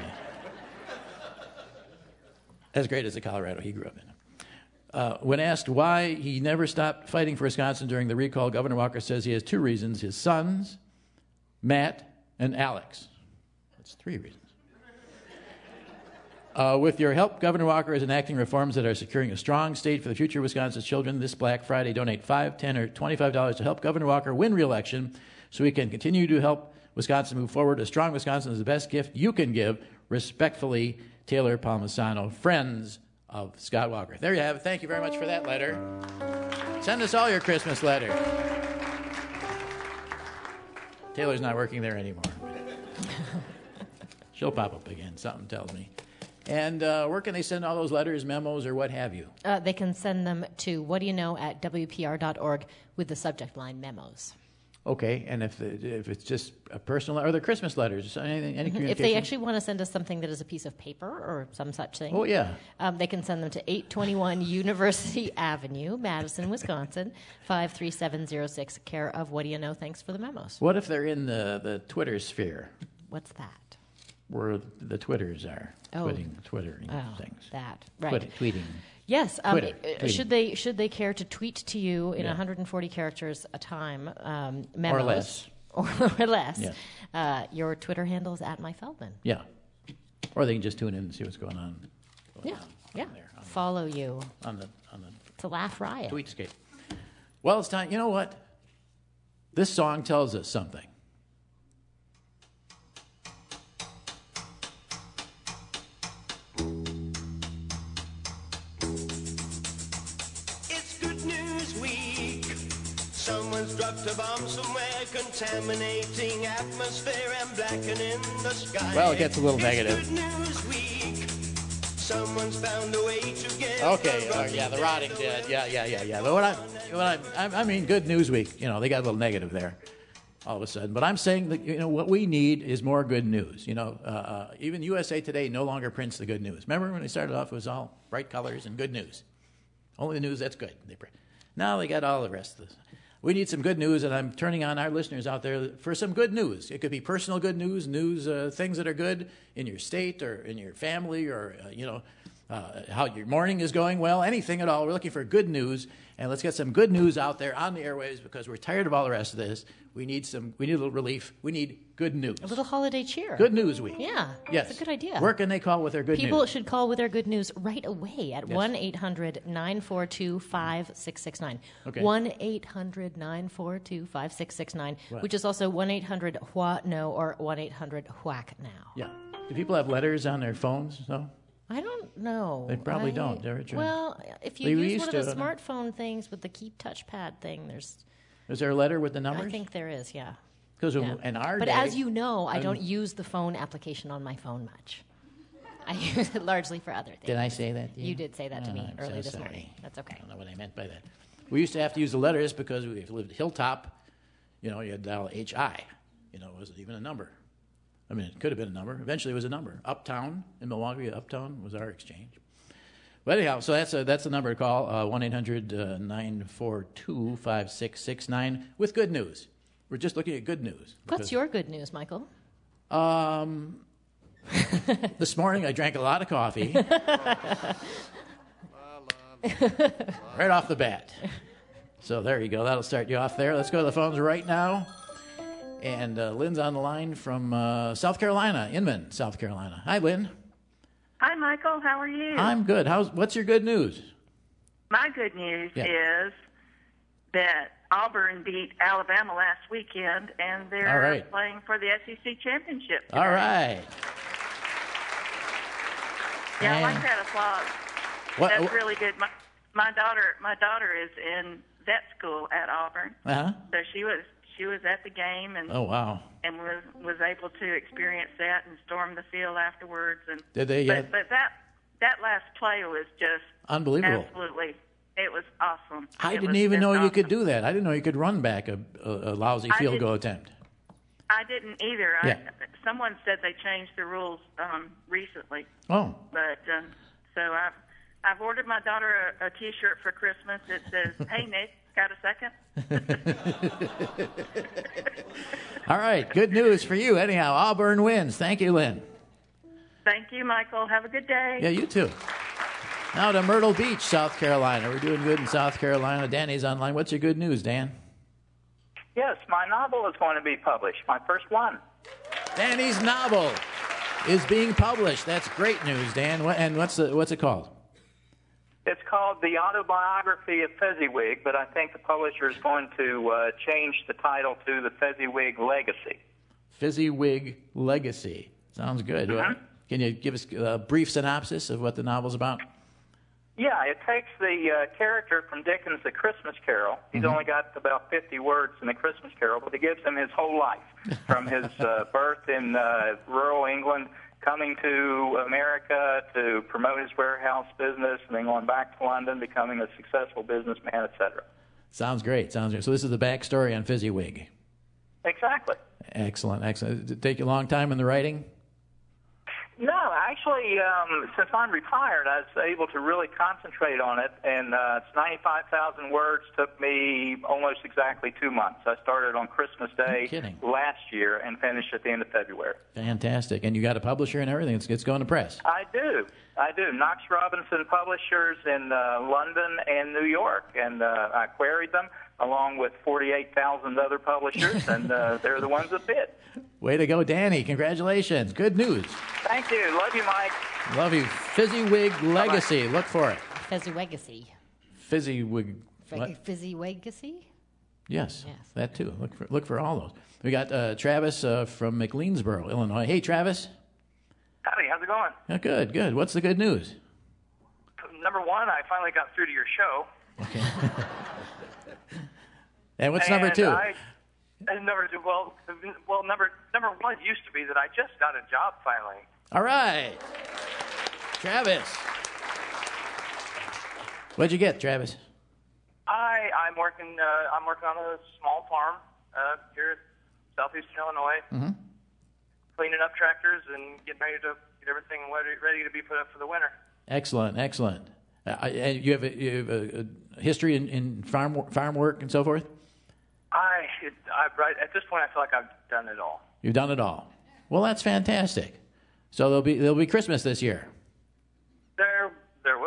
as great as the Colorado he grew up in. When asked why he never stopped fighting for Wisconsin during the recall, Governor Walker says he has two reasons: his sons, Matt, and Alex. That's three reasons. With your help, Governor Walker is enacting reforms that are securing a strong state for the future of Wisconsin's children. This Black Friday, donate $5, $10, or $25 to help Governor Walker win re-election so we can continue to help Wisconsin move forward. A strong Wisconsin is the best gift you can give. Respectfully, Taylor Palmisano, Friends of Scott Walker. There you have it. Thank you very much for that letter. Send us all your Christmas letters. Taylor's not working there anymore. She'll pop up again, something tells me. And where can they send all those letters, memos, or what have you? They can send them to whatdoyouknow@wpr.org with the subject line memos. Okay, and if it's just a personal, or the Christmas letters, any communication? If they actually want to send us something that is a piece of paper or some such thing, they can send them to 821 University Avenue, Madison, Wisconsin, 53706, care of What Do You Know? Thanks for the memos. What if they're in the Twitter sphere? What's that? Where the Twitters are. Twittering things. That, right. Tweeting. Yes. Tweeting. Should they care to tweet to you in 140 characters a time, memos? Or less. Yeah. Your Twitter handle is @MyFeldman. Yeah. Or they can just tune in and see what's going on. Follow you. On the it's a laugh riot. Tweetscape. Well, it's time. You know what? This song tells us something. Dropped a bomb somewhere, contaminating atmosphere and blackening the sky. Well, it gets a little negative. Good news week. Someone's found a way to get the Rotting Dead. Yeah. But I mean, Good News Week. You know, they got a little negative there, all of a sudden. But I'm saying that what we need is more good news. Even USA Today no longer prints the good news. Remember when they started off, it was all bright colors and good news. Only the news that's good. Now they got all the rest of this. We need some good news, and I'm turning on our listeners out there for some good news. It could be personal good news, things that are good in your state or in your family or, how your morning is going well, anything at all. We're looking for good news, and let's get some good news out there on the airwaves because we're tired of all the rest of this. We need a little relief. We need good news. A little holiday cheer. Good news week. Yeah. Yes. That's a good idea. Where can they call with their good People news? should call with their good news right away at 1-800-942-5669. Okay. 1-800-942-5669, Right. which is also 1-800-WHA-NO or 1-800-WHACK-NOW. Yeah. Do people have letters on their phones? No? I don't know. They probably don't. They're trying- Well, if you They use used one of the to. smartphone things with the Keep touchpad thing, Is there a letter with the numbers? I think there is, yeah. Because Yeah. in our But day, as you know, I don't use the phone application on my phone much. I use it largely for other things. Did I say that to you? You did say that to Oh, me I'm earlier so this sorry. morning. That's okay. I don't know what I meant by that. We used to have to use the letters because we lived Hilltop. You had to dial HI. It wasn't even a number. I mean, it could have been a number. Eventually, it was a number. Uptown in Milwaukee, Uptown was our exchange. But anyhow, so that's the number to call, 1-800-942-5669 with good news. We're just looking at good news. What's your good news, Michael? This morning I drank a lot of coffee. Right off the bat. So there you go. That'll start you off there. Let's go to the phones right now. And Lynn's on the line from South Carolina, Inman, South Carolina. Hi, Lynn. Hi, Michael. How are you? I'm good. What's your good news? My good news is that Auburn beat Alabama last weekend, and they're All right. playing for the SEC championship today. All right. Yeah, I like And- that applause. That's really good. My daughter is in vet school at Auburn, Uh-huh. so she was at the game and Oh, wow. and was able to experience that and storm the field afterwards. And Did they? But that last play was just Unbelievable. Absolutely, it was awesome. I It didn't was even just know you awesome. could do that. I didn't know you could run back a lousy I field didn't- goal attempt. I didn't either. Yeah. Someone said they changed the rules recently. Oh. But so I've ordered my daughter a T-shirt for Christmas. It says, "Hey Nick, got a second?" All right. Good news for you. Anyhow, Auburn wins. Thank you, Lynn. Thank you, Michael. Have a good day. Yeah, you too. Now to Myrtle Beach, South Carolina. We're doing good in South Carolina. Danny's online. What's your good news, Dan? Yes, my novel is going to be published, my first one. Danny's novel is being published. That's great news, Dan. And what's it called? It's called The Autobiography of Fezziwig, but I think the publisher is going to change the title to The Fezziwig Legacy. Fezziwig Legacy. Sounds good. Mhm. Can you give us a brief synopsis of what the novel's about? Yeah, it takes the character from Dickens' The Christmas Carol. He's Mhm. only got about 50 words in The Christmas Carol, but it gives him his whole life, from his birth in rural England, coming to America to promote his warehouse business, and then going back to London, becoming a successful businessman, etc. Sounds great. Sounds great. So this is the backstory on Fezziwig. Exactly. Excellent. Excellent. Did it take you a long time in the writing? No, actually, since I'm retired, I was able to really concentrate on it, and it's 95,000 words. Took me almost exactly 2 months. I started on Christmas Day last year and finished at the end of February. Fantastic. And you got a publisher and everything. It's going to press. I do. Knox Robinson Publishers in London and New York, and I queried them along with 48,000 other publishers, and they're the ones that bid. Way to go, Danny. Congratulations. Good news. Thank you. Love you, Mike. Love you. Fezziwig Legacy. Look for it. Fezziwegacy. Fezziwig. what? Fezziwegacy? Yes, that too. Look for all those. We got Travis from McLeansboro, Illinois. Hey, Travis. Howdy, how's it going? Oh, good, good. What's the good news? Number one, I finally got through to your show. And what's number two? Number one used to be that I just got a job finally. All right. Travis. What'd you get, Travis? I'm working on a small farm here in southeastern Illinois, cleaning up tractors and getting ready to get everything ready to be put up for the winter. Excellent, excellent. And you have a history in farm work and so forth? Right at this point, I feel like I've done it all. You've done it all. Well, that's fantastic. So there'll be Christmas this year. There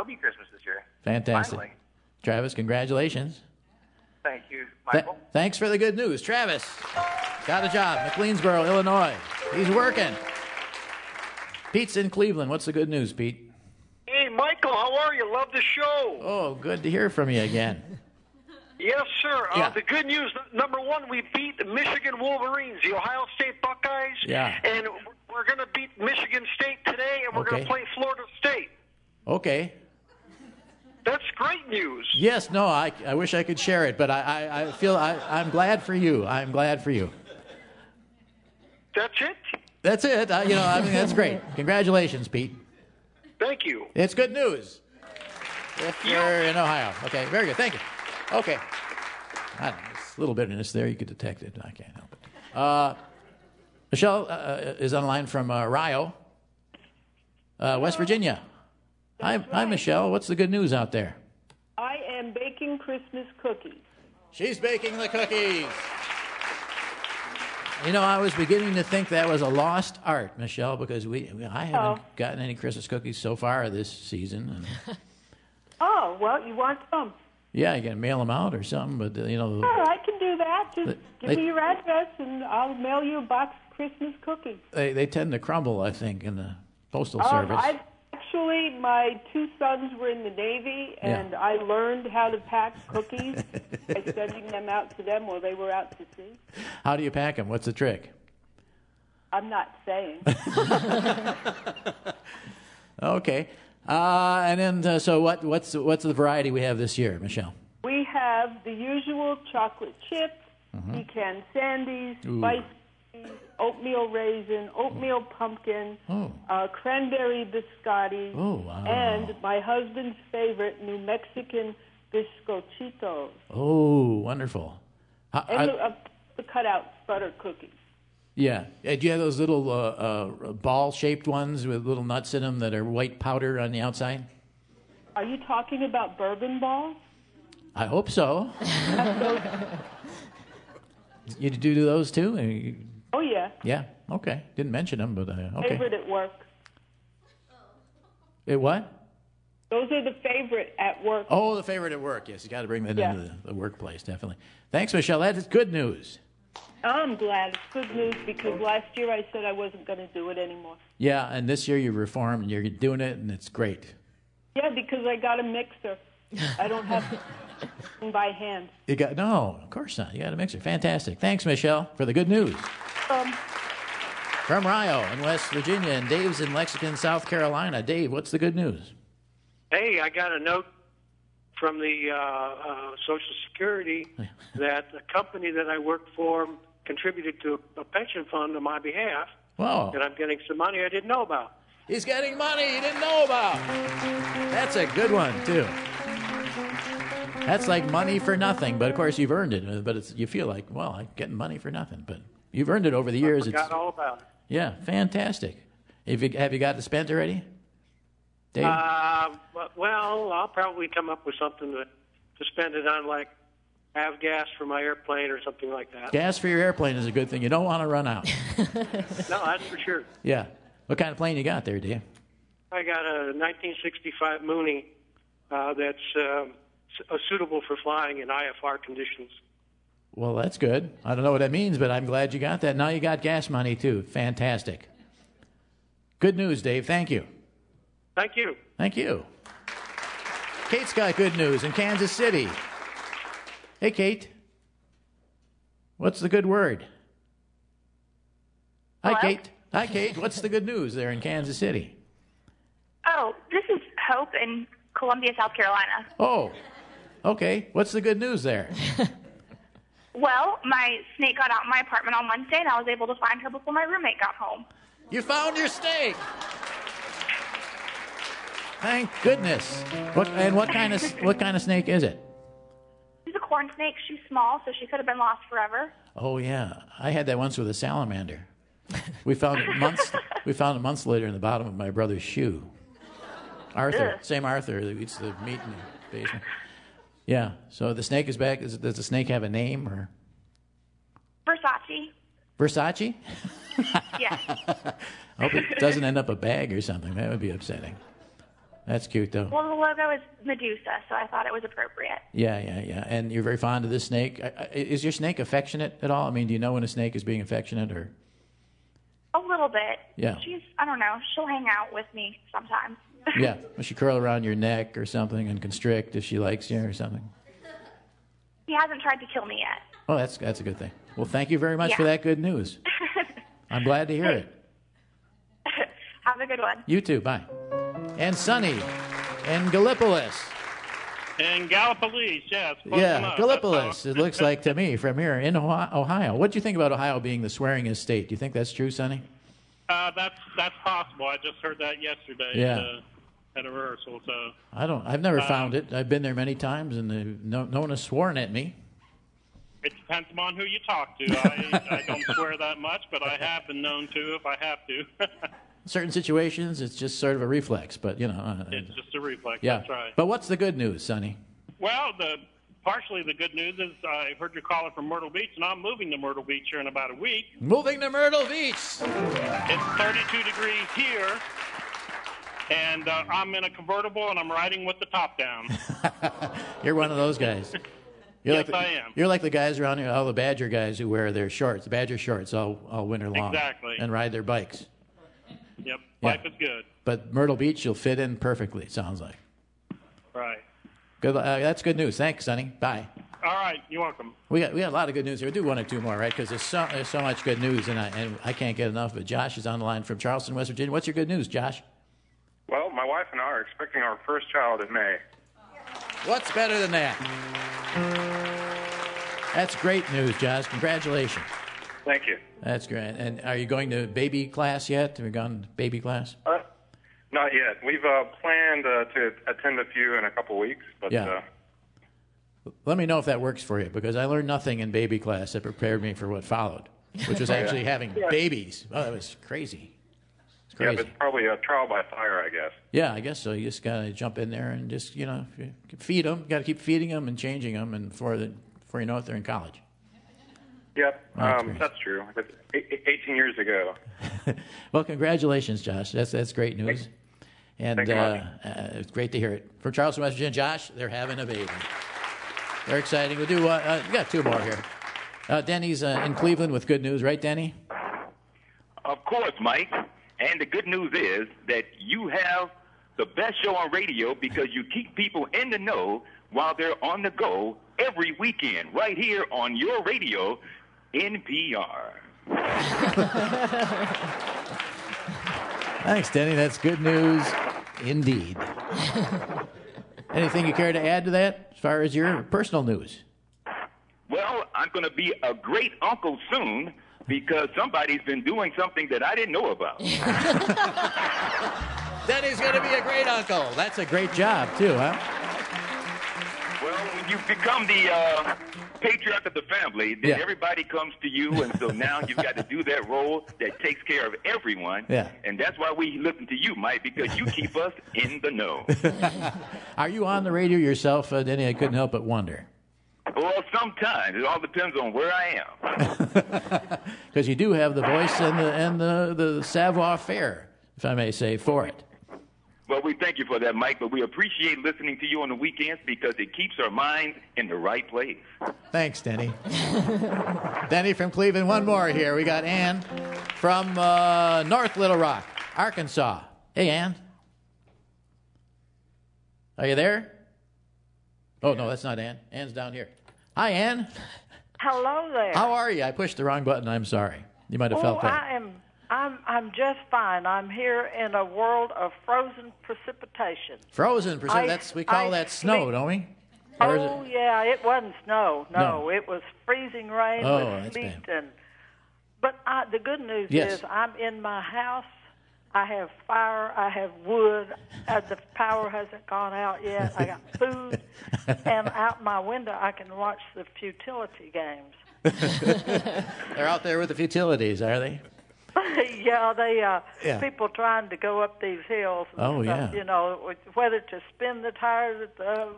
be Christmas this year. Fantastic. Finally. Travis, congratulations. Thank you, Michael. Thanks for the good news. Travis got a job, McLeansboro, Illinois. He's working. Pete's in Cleveland. What's the good news, Pete? Hey, Michael, how are you? Love the show. Oh, good to hear from you again. Yes, sir. Yeah. The good news, number one, we beat the Michigan Wolverines, the Ohio State Buckeyes. Yeah. And we're going to beat Michigan State today, and we're going to play Florida State. Okay. That's great news. Yes, no, I wish I could share it, but I feel I'm glad for you. I'm glad for you. That's it? That's it. I mean, that's great. Congratulations, Pete. Thank you. It's good news. If you're in Ohio. Okay, very good. Thank you. Okay. I don't know, there's a little bitterness there. You could detect it. I can't help it. Michelle is on the line from Rio, West Virginia. Hi, Michelle. What's the good news out there? I am baking Christmas cookies. She's baking the cookies. I was beginning to think that was a lost art, Michelle, because I haven't gotten any Christmas cookies so far this season. And Oh, well, you want some? yeah, you can mail them out or something, but Sure, I can do that. Just give me your address, and I'll mail you a box of Christmas cookies. they tend to crumble, I think, in the postal service. Actually, my two sons were in the Navy, and I learned how to pack cookies by sending them out to them while they were out to sea. How do you pack them? What's the trick? I'm not saying. Okay. And then, so what's the variety we have this year, Michelle? We have the usual chocolate chip, pecan sandies, spice, oatmeal raisin, oatmeal pumpkin, cranberry biscotti, and my husband's favorite, New Mexican bizcochitos. Oh, wonderful. And the cutout butter cookies. Yeah. Do you have those little ball-shaped ones with little nuts in them that are white powder on the outside? Are you talking about bourbon balls? I hope so. You do those too? Oh, yeah. Yeah. Okay. Didn't mention them, but okay. Favorite at work. What? Those are the favorite at work. Oh, the favorite at work. Yes, you got to bring that into the workplace, definitely. Thanks, Michelle. That is good news. I'm glad. It's good news because last year I said I wasn't going to do it anymore. Yeah, and this year you reformed and you're doing it, and it's great. Yeah, because I got a mixer. I don't have to by hand. No, of course not. You got a mixer. Fantastic. Thanks, Michelle, for the good news. From Rio in West Virginia, and Dave's in Lexington, South Carolina. Dave, what's the good news? Hey, I got a note from the Social Security that the company that I work for contributed to a pension fund on my behalf. Wow. And I'm getting some money I didn't know about. He's getting money he didn't know about. That's a good one, too. That's like money for nothing, but of course you've earned it. But you feel like, well, I'm getting money for nothing. But you've earned it over the years. I forgot all about it. Yeah, fantastic. Have you got it spent already, Dave? Well, I'll probably come up with something to spend it on, like have gas for my airplane or something like that. Gas for your airplane is a good thing. You don't want to run out. No, that's for sure. Yeah. What kind of plane you got there, Dave? I got a 1965 Mooney that's suitable for flying in IFR conditions. Well, that's good. I don't know what that means, but I'm glad you got that. Now you got gas money, too. Fantastic. Good news, Dave. Thank you. Thank you. Thank you. Kate's got good news in Kansas City. Hey, Kate. What's the good word? Hi, Hello? Kate. Hi, Kate. What's the good news there in Kansas City? Oh, this is Hope in Columbia, South Carolina. Oh, okay. What's the good news there? Well, my snake got out in my apartment on Wednesday, and I was able to find her before my roommate got home. You found your snake. Thank goodness. What kind of snake is it? She's a corn snake. She's small, so she could have been lost forever. Oh yeah, I had that once with a salamander. We found it months later in the bottom of my brother's shoe. Arthur, Ugh. same Arthur that eats the meat in the basement. Yeah. So the snake is back. Does the snake have a name or? Versace. Versace? Yes. I hope it doesn't end up a bag or something. That would be upsetting. That's cute, though. Well, the logo is Medusa, so I thought it was appropriate. Yeah. And you're very fond of this snake. Is your snake affectionate at all? I mean, do you know when a snake is being affectionate, or? A little bit. Yeah. I don't know, she'll hang out with me sometimes. Yeah. Will she curl around your neck or something and constrict if she likes you or something? He hasn't tried to kill me yet. Oh, that's a good thing. Well, thank you very much for that good news. I'm glad to hear it. Have a good one. You too. Bye. And Sonny and Gallipolis. And Gallipolis, yes. Yeah, Gallipolis, it looks like to me, from here in Ohio. What do you think about Ohio being the swearingest state? Do you think that's true, Sonny? That's possible. I just heard that yesterday at a rehearsal. So I've never found it. I've been there many times, and no one has sworn at me. it depends upon who you talk to. I don't swear that much, but I have been known to if I have to. Certain situations, it's just sort of a reflex, but, you know. It's just a reflex, yeah. That's right. But what's the good news, Sonny? Well, partially the good news is I heard your caller from Myrtle Beach, and I'm moving to Myrtle Beach here in about a week. Moving to Myrtle Beach! It's 32 degrees here, and I'm in a convertible, and I'm riding with the top down. You're one of those guys. Yes, I am. You're like the guys around here, all the Badger guys who wear their shorts, the Badger shorts, all winter long. Exactly. And ride their bikes. Yep, life is good. But Myrtle Beach, you'll fit in perfectly, it sounds like. Right. Good. That's good news. Thanks, Sonny. Bye. All right, you're welcome. We got a lot of good news here. We'll do one or two more, right? Because there's so much good news, and I can't get enough. But Josh is on the line from Charleston, West Virginia. What's your good news, Josh? Well, my wife and I are expecting our first child in May. What's better than that? That's great news, Josh. Congratulations. Thank you. That's great. And are you going to baby class yet? Have you gone to baby class? Not yet. We've planned to attend a few in a couple weeks. But, yeah. Let me know if that works for you, because I learned nothing in baby class that prepared me for what followed, which was actually having babies. Oh, that was crazy. It's crazy. Yeah, but it's probably a trial by fire, I guess. Yeah, I guess so. You just got to jump in there and just, feed them. Got to keep feeding them and changing them, and before you know it, they're in college. Yep, that's true. That's 18 years ago. Well, congratulations, Josh. That's great news. And it's great to hear it. From Charleston, West Virginia, Josh, they're having a baby. Very exciting. We'll do, we got two more here. Denny's in Cleveland with good news, right, Denny? Of course, Mike. And the good news is that you have the best show on radio because you keep people in the know while they're on the go every weekend, right here on your radio, NPR. Thanks, Denny. That's good news indeed. Anything you care to add to that as far as your personal news? Well, I'm going to be a great uncle soon because somebody's been doing something that I didn't know about. Denny's going to be a great uncle. That's a great job, too, huh? Well, when you become the patriarch of the family, then everybody comes to you, and so now you've got to do that role that takes care of everyone. Yeah. And that's why we listen to you, Mike, because you keep us in the know. Are you on the radio yourself, Denny? I couldn't help but wonder. Well, sometimes. It all depends on where I am. Because you do have the voice and the savoir-faire, if I may say, for it. Well, we thank you for that, Mike, but we appreciate listening to you on the weekends because it keeps our minds in the right place. Thanks, Denny. Denny from Cleveland. One more here. We got Ann from North Little Rock, Arkansas. Hey, Ann. Are you there? Oh, no, that's not Ann. Ann's down here. Hi, Ann. Hello there. How are you? I pushed the wrong button. I'm sorry. You might have felt that. I'm just fine. I'm here in a world of frozen precipitation. Frozen precipitation? We call that snow, don't we? Oh, yeah, it wasn't snow. No, it was freezing rain with sleet. But the good news is I'm in my house. I have fire. I have wood. The power hasn't gone out yet. I got food. And out my window, I can watch the futility games. They're out there with the futilities, are they? Yeah, people trying to go up these hills and stuff, whether to spin the tires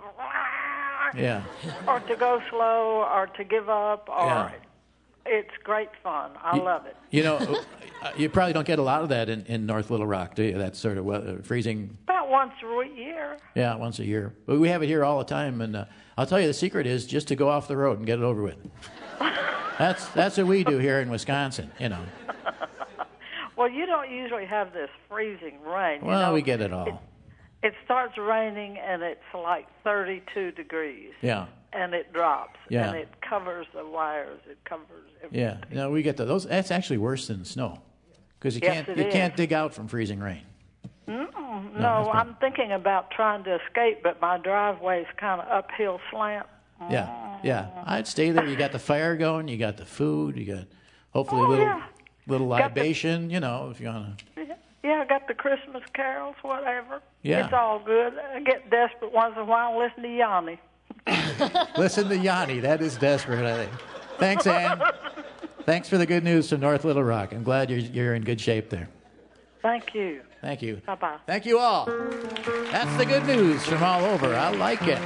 or to go slow or to give up it's great fun. I love it. You probably don't get a lot of that in North Little Rock, do you? That sort of weather, freezing. About once a year. Yeah, once a year. But we have it here all the time, and I'll tell you the secret is just to go off the road and get it over with. That's what we do here in Wisconsin, you know. Well, you don't usually have this freezing rain. Well, we get it all. It starts raining, and it's like 32 degrees. Yeah. And it drops. Yeah. And it covers the wires. It covers everything. Yeah. No, we get those. That's actually worse than snow, because you can't dig out from freezing rain. No, I'm thinking about trying to escape, but my driveway is kind of uphill slant. Yeah. I'd stay there. You got the fire going. You got the food. You got hopefully little libation. You know, if you want to. Yeah, I got the Christmas carols, whatever. Yeah. It's all good. I get desperate once in a while and listen to Yanni. Listen to Yanni. That is desperate, I think. Thanks, Ann. Thanks for the good news from North Little Rock. I'm glad you're in good shape there. Thank you. Thank you. Bye-bye. Thank you all. That's the good news from all over. I like it.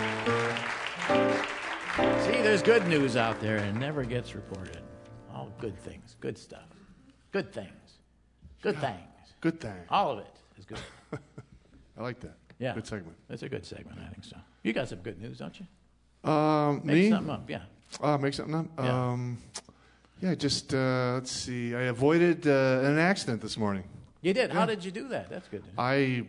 See, there's good news out there and it never gets reported. All good things, good stuff. Good things. Good things. Good thing. All of it is good. I like that. Yeah. Good segment. It's a good segment, I think so. You got some good news, don't you? Me? Make something up, yeah. Make something up? Yeah. Just, let's see. I avoided an accident this morning. You did? How did you do that? That's good. I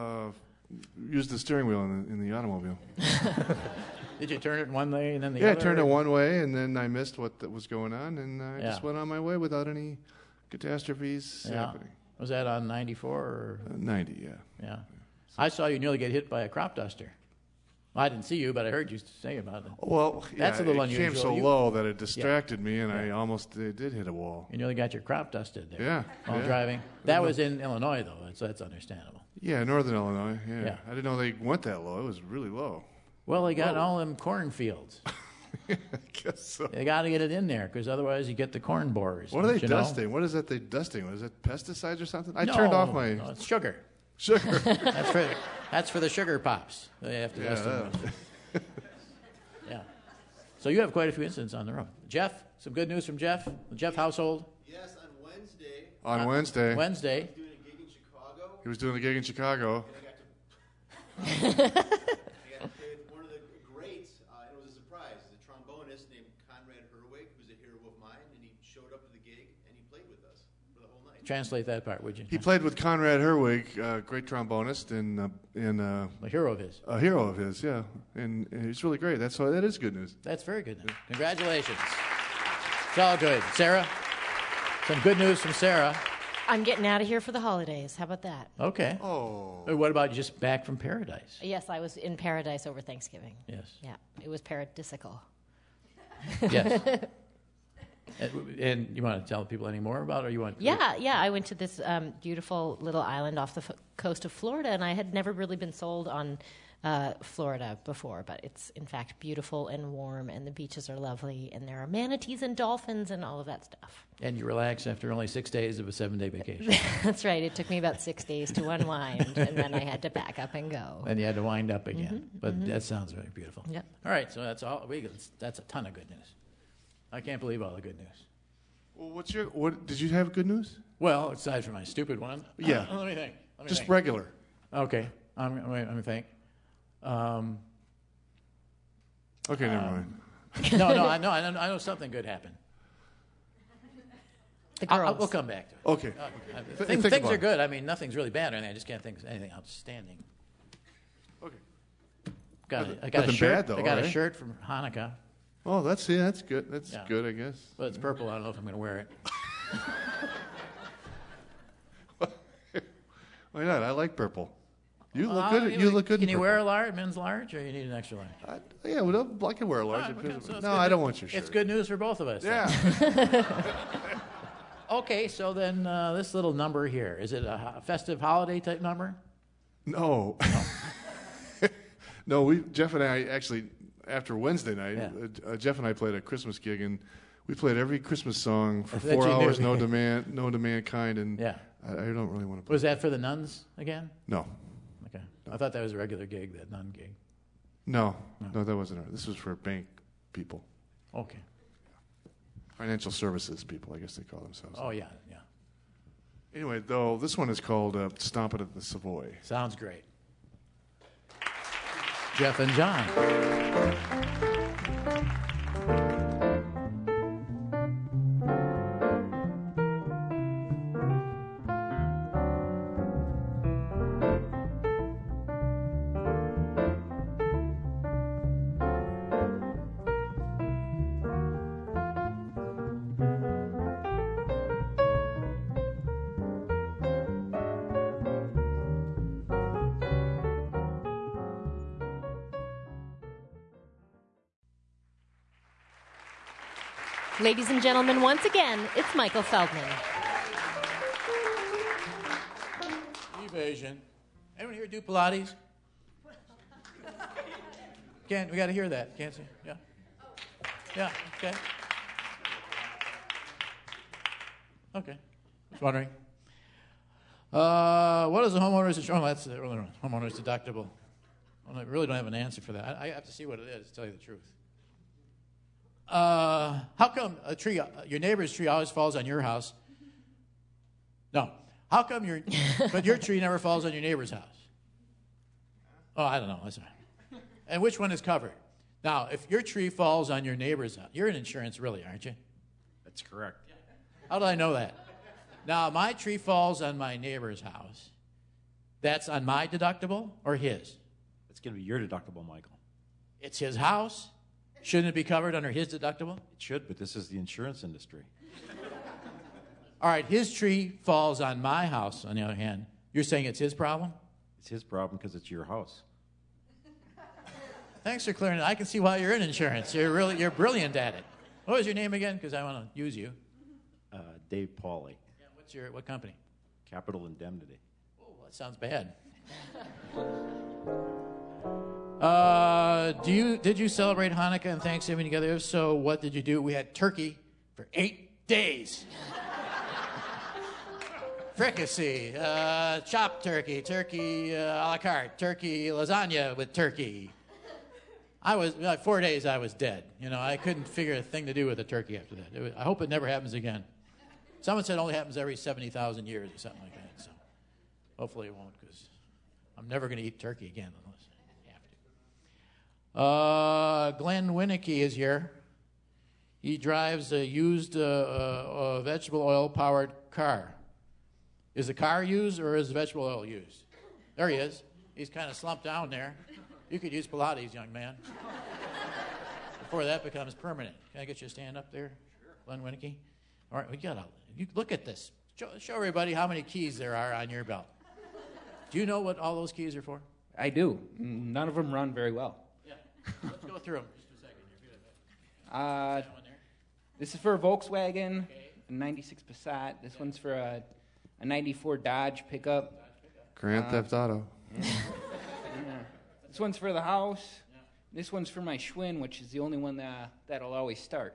used the steering wheel in the automobile. Did you turn it one way and then the other? Yeah, I turned it one way, and then I missed what was going on, and I just went on my way without any catastrophes happening. Was that on 94 or? 90, yeah. Yeah. I saw you nearly get hit by a crop duster. Well, I didn't see you, but I heard you say about it. Well, that's a little unusual. It came so low that it distracted me, and I almost did hit a wall. You nearly got your crop dusted there. Yeah. While driving. That was in Illinois, though, so that's understandable. Yeah, northern Illinois, yeah. I didn't know they went that low. It was really low. Well, they got all them cornfields. I guess so. They got to get it in there, because otherwise you get the corn borers. What are they dusting? What is that they're dusting? Was it pesticides or something? I No, turned off my... No, it's sugar. Sugar. That's for the sugar pops. They have to dust them with. Yeah. So you have quite a few incidents on the road. Jeff, some good news from Jeff? The Jeff household? Yes, on Wednesday. On Wednesday. Wednesday. He was doing a gig in Chicago. He was doing a gig in Chicago. I got to play with one of the greats, and it was a surprise. He's a trombonist named Conrad Herwig, who's a hero of mine, and he showed up to the gig, and he played with us for the whole night. Translate that part, would you? He played with Conrad Herwig, great trombonist, and a hero of his. A hero of his, yeah, and he's really great. That is good news. That's very good news. Congratulations. It's all good. Sarah, some good news from Sarah. I'm getting out of here for the holidays. How about that? Okay. Oh. What about just back from paradise? Yes, I was in paradise over Thanksgiving. Yes. Yeah, it was paradisical. Yes. And you want to tell people any more about it, or you want? Yeah. I went to this beautiful little island off the coast of Florida, and I had never really been sold on Florida before, but it's in fact beautiful and warm, and the beaches are lovely, and there are manatees and dolphins and all of that stuff. And you relax after only 6 days of a 7-day vacation. That's right. It took me about 6 days to unwind, and then I had to back up and go. And you had to wind up again. But that sounds very beautiful. Yep. All right, so that's all. That's a ton of good news. I can't believe all the good news. Well, what did you have good news? Well, aside from my stupid one. Yeah. Let me think. Just regular. Okay. Let me think. Okay, never mind. No, I know something good happened. The girls. We'll come back to it. Okay. Things are good. I mean, nothing's really bad or anything. I just can't think of anything outstanding. Okay. I got a shirt. Bad, though, I got right? a shirt from Hanukkah. Oh, that's good. That's good, I guess. Well, it's purple. I don't know if I'm going to wear it. Why not? I like purple. You look good. You look good. Can in you purple. wear a large, men's large, or you need an extra large? Yeah, well, I can wear a large. No, I don't want your shirt. It's good news for both of us. Yeah. Okay, so then this little number here, is it a festive holiday type number? No. No, Jeff and I actually, after Wednesday night, Jeff and I played a Christmas gig, and we played every Christmas song for 4 hours, no demand kind, and I don't really want to play. Was that for the nuns again? No. Okay. I thought that was a regular gig, that nun gig. No, that wasn't. This was for bank people. Okay. Financial services people, I guess they call themselves. Oh, yeah. Anyway, though, this one is called Stomp It at the Savoy. Sounds great. Jeff and John. Ladies and gentlemen, once again, it's Michael Feldman. Evasion. Anyone here do Pilates? We got to hear that. Can't see? Yeah. Yeah, okay. Okay. Just wondering. What is the homeowner's insurance? Oh, that's the homeowner's deductible. I really don't have an answer for that. I have to see what it is, to tell you the truth. How come a tree, your neighbor's tree always falls on your house? No. How come but your tree never falls on your neighbor's house? Oh, I don't know. That's right. And which one is covered? Now, if your tree falls on your neighbor's house, you're in insurance really, aren't you? That's correct. How do I know that? Now, my tree falls on my neighbor's house. That's on my deductible or his? It's going to be your deductible, Michael. It's his house? Shouldn't it be covered under his deductible? It should, but this is the insurance industry. All right, his tree falls on my house, on the other hand. You're saying it's his problem? It's his problem because it's your house. Thanks for clearing it. I can see why you're in insurance. You're brilliant at it. What was your name again? Because I want to use you. Dave Pauly. Yeah, what company? Capital Indemnity. Oh, that sounds bad. Did you celebrate Hanukkah and Thanksgiving together? If so, what did you do? We had turkey for 8 days. Fricassee, chopped turkey, a la carte, turkey lasagna with turkey. 4 days I was dead. I couldn't figure a thing to do with a turkey after that. I hope it never happens again. Someone said it only happens every 70,000 years or something like that. So hopefully it won't, because I'm never going to eat turkey again unless I have to. Glenn Winnicky is here. He drives a used vegetable oil-powered car. Is the car used or is the vegetable oil used? There he is. He's kind of slumped down there. You could use Pilates, young man, before that becomes permanent. Can I get you to stand up there, Glenn Winnicky? All right, you look at this. Show everybody how many keys there are on your belt. Do you know what all those keys are for? I do. None of them run very well. Yeah. Let's go through them just a second. This is for a Volkswagen, a 96 Passat. This one's for a 94 Dodge pickup. Grand Theft Auto. Yeah. This one's for the house. Yeah. This one's for my Schwinn, which is the only one that'll always start.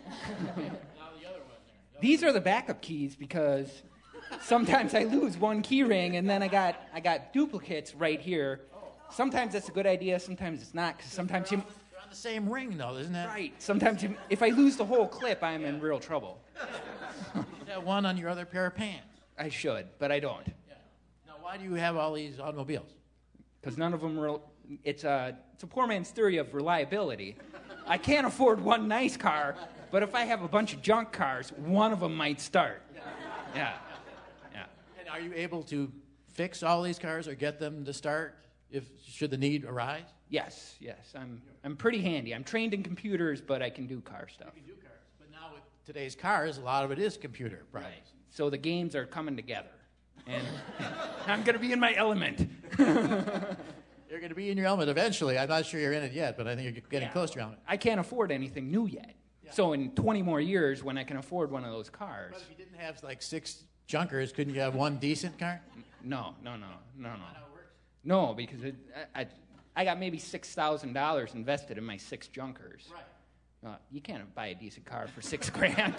These are the backup keys because sometimes I lose one key ring and then I got duplicates right here. Sometimes that's a good idea, sometimes it's not, because sometimes they're on the same ring, though, isn't it? Right. Sometimes if I lose the whole clip, I'm in real trouble. You have one on your other pair of pants. I should, but I don't. Yeah. Now, why do you have all these automobiles? Because none of them it's a poor man's theory of reliability. I can't afford one nice car, but if I have a bunch of junk cars, one of them might start. Yeah. And are you able to fix all these cars or get them to start should the need arise? Yes. I'm pretty handy. I'm trained in computers, but I can do car stuff. You can do cars. But now with today's cars, a lot of it is computer problems. Right. So the games are coming together. And I'm going to be in my element. You're going to be in your element eventually. I'm not sure you're in it yet, but I think you're getting close to your element. I can't afford anything new yet. Yeah. So in 20 more years, when I can afford one of those cars... But if you didn't have like 6 junkers, couldn't you have one decent car? No. No, because I got maybe $6,000 invested in my 6 junkers. Right. You can't buy a decent car for $6,000.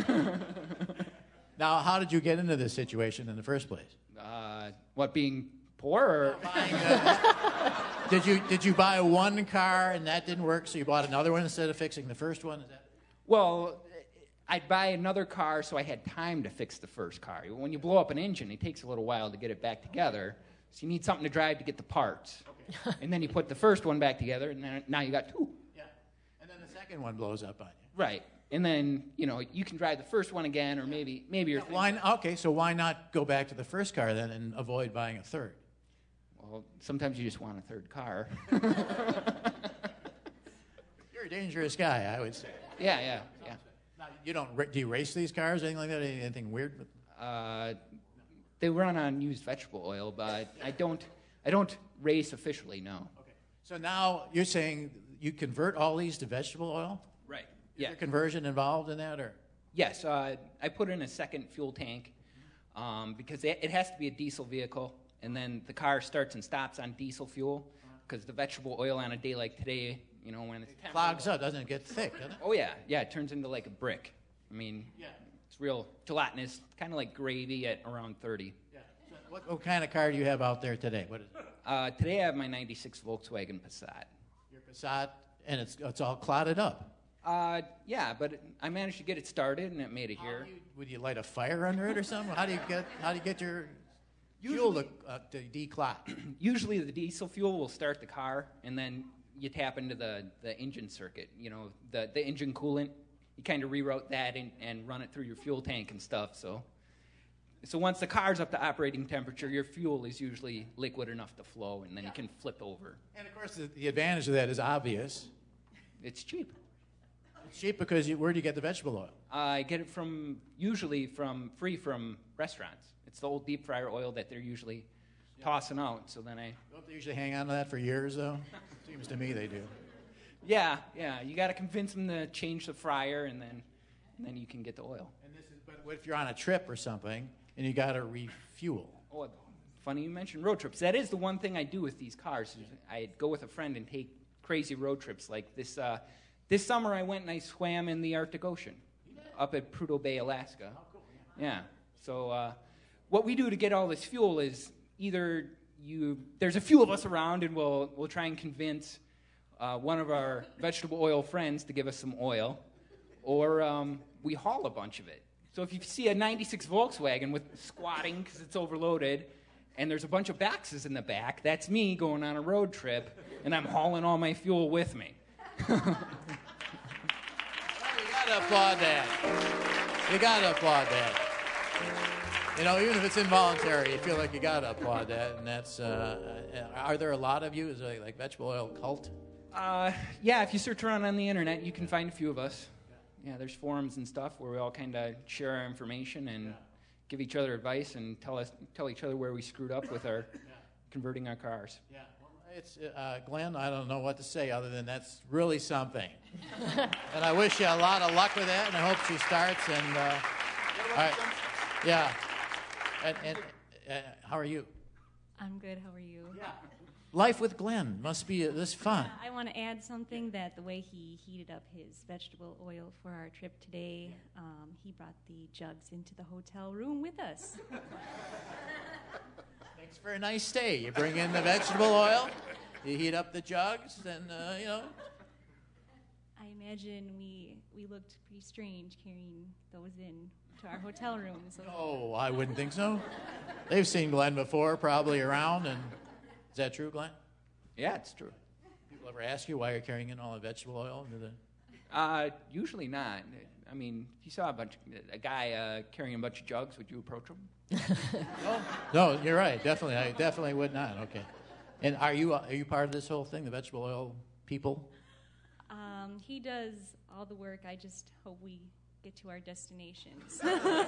Now, how did you get into this situation in the first place? Being poor? Or? Did you buy one car and that didn't work, so you bought another one instead of fixing the first one? Is that... Well, I'd buy another car so I had time to fix the first car. When you blow up an engine, it takes a little while to get it back together. So you need something to drive to get the parts. Okay. And then you put the first one back together, and then now you got two. Yeah. And then the second one blows up on you. Right. And then, you can drive the first one again, or maybe you're so why not go back to the first car then and avoid buying a third? Well, sometimes you just want a third car. You're a dangerous guy, I would say. Yeah. Now, do you race these cars, anything like that? Anything weird? They run on used vegetable oil, but I don't race officially, no. Okay. So now you're saying you convert all these to vegetable oil? Right. Is there conversion involved in that, or? Yes. I put in a second fuel tank because it has to be a diesel vehicle, and then the car starts and stops on diesel fuel because the vegetable oil on a day like today, when it clogs up, doesn't it get thick, doesn't it? Oh, yeah. Yeah, it turns into like a brick. I mean, it's real gelatinous, kind of like gravy at around 30. Yeah. So what kind of car do you have out there today? What is it? Today I have my 96 Volkswagen Passat. Your Passat, and it's all clotted up. Yeah, but I managed to get it started, and it made it here. Would you light a fire under it or something? How do you get your fuel to declot? Usually the diesel fuel will start the car, and then you tap into the engine circuit, the engine coolant. You kind of reroute that and run it through your fuel tank and stuff. So once the car's up to operating temperature, your fuel is usually liquid enough to flow, and then you can flip over. And, of course, the advantage of that is obvious. It's cheap. It's cheap because where do you get the vegetable oil? I get it usually free from restaurants. It's the old deep fryer oil that they're usually tossing out. So then Don't they usually hang on to that for years, though? Seems to me they do. Yeah. You got to convince them to change the fryer, and then you can get the oil. But what if you're on a trip or something and you got to refuel? Oh, funny you mentioned road trips. That is the one thing I do with these cars. I go with a friend and take crazy road trips. Like this summer, I went and I swam in the Arctic Ocean up at Prudhoe Bay, Alaska. Oh, cool. Yeah. So what we do to get all this fuel is either there's a few of us around, and we'll try and convince one of our vegetable oil friends to give us some oil, or we haul a bunch of it. So if you see a 96 Volkswagen with squatting because it's overloaded, and there's a bunch of boxes in the back, that's me going on a road trip, and I'm hauling all my fuel with me. Well, you got to applaud that. You got to applaud that. Even if it's involuntary, you feel like you got to applaud that. And that's, are there a lot of you? Is it like vegetable oil cult? Yeah, if you search around on the internet, you can find a few of us. Yeah, there's forums and stuff where we all kind of share our information and give each other advice and tell each other where we screwed up with our converting our cars. Yeah, well, it's Glenn, I don't know what to say other than that's really something. And I wish you a lot of luck with that, and I hope she starts. And all right, yeah. And how are you? I'm good. How are you? Yeah. Life with Glenn must be this fun. I want to add something that the way he heated up his vegetable oil for our trip today, he brought the jugs into the hotel room with us. Thanks for a nice stay. You bring in the vegetable oil, you heat up the jugs, and, I imagine we looked pretty strange carrying those in to our hotel room. So. Oh, I wouldn't think so. They've seen Glenn before, probably around, and is that true, Glenn? Yeah, it's true. People ever ask you why you're carrying in all the vegetable oil into the? Usually not. I mean, if you saw a guy carrying a bunch of jugs, would you approach him? No, you're right. Definitely, I definitely would not. Okay. And are you part of this whole thing, the vegetable oil people? He does all the work. I just hope we get to our destinations.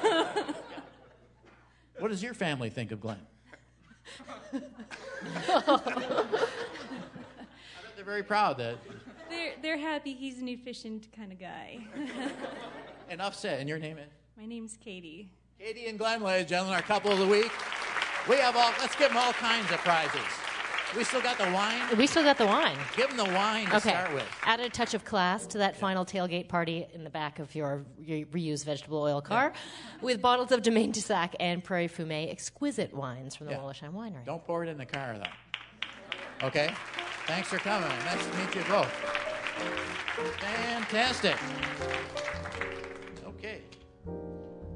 What does your family think of Glenn? I bet they're very proud that... They're happy. He's an efficient kind of guy. Enough said. And your name is? My name's Katie. Katie and Glenn, ladies and gentlemen, our couple of the week. Let's give them all kinds of prizes. We still got the wine? We still got the wine. Give them the wine to start with. Add a touch of class to that final tailgate party in the back of your reused vegetable oil car with bottles of Domaine du Sac and Prairie Fumé exquisite wines from the Wollersheim Winery. Don't pour it in the car, though. Okay? Thanks for coming. Nice to meet you both. Fantastic. Okay.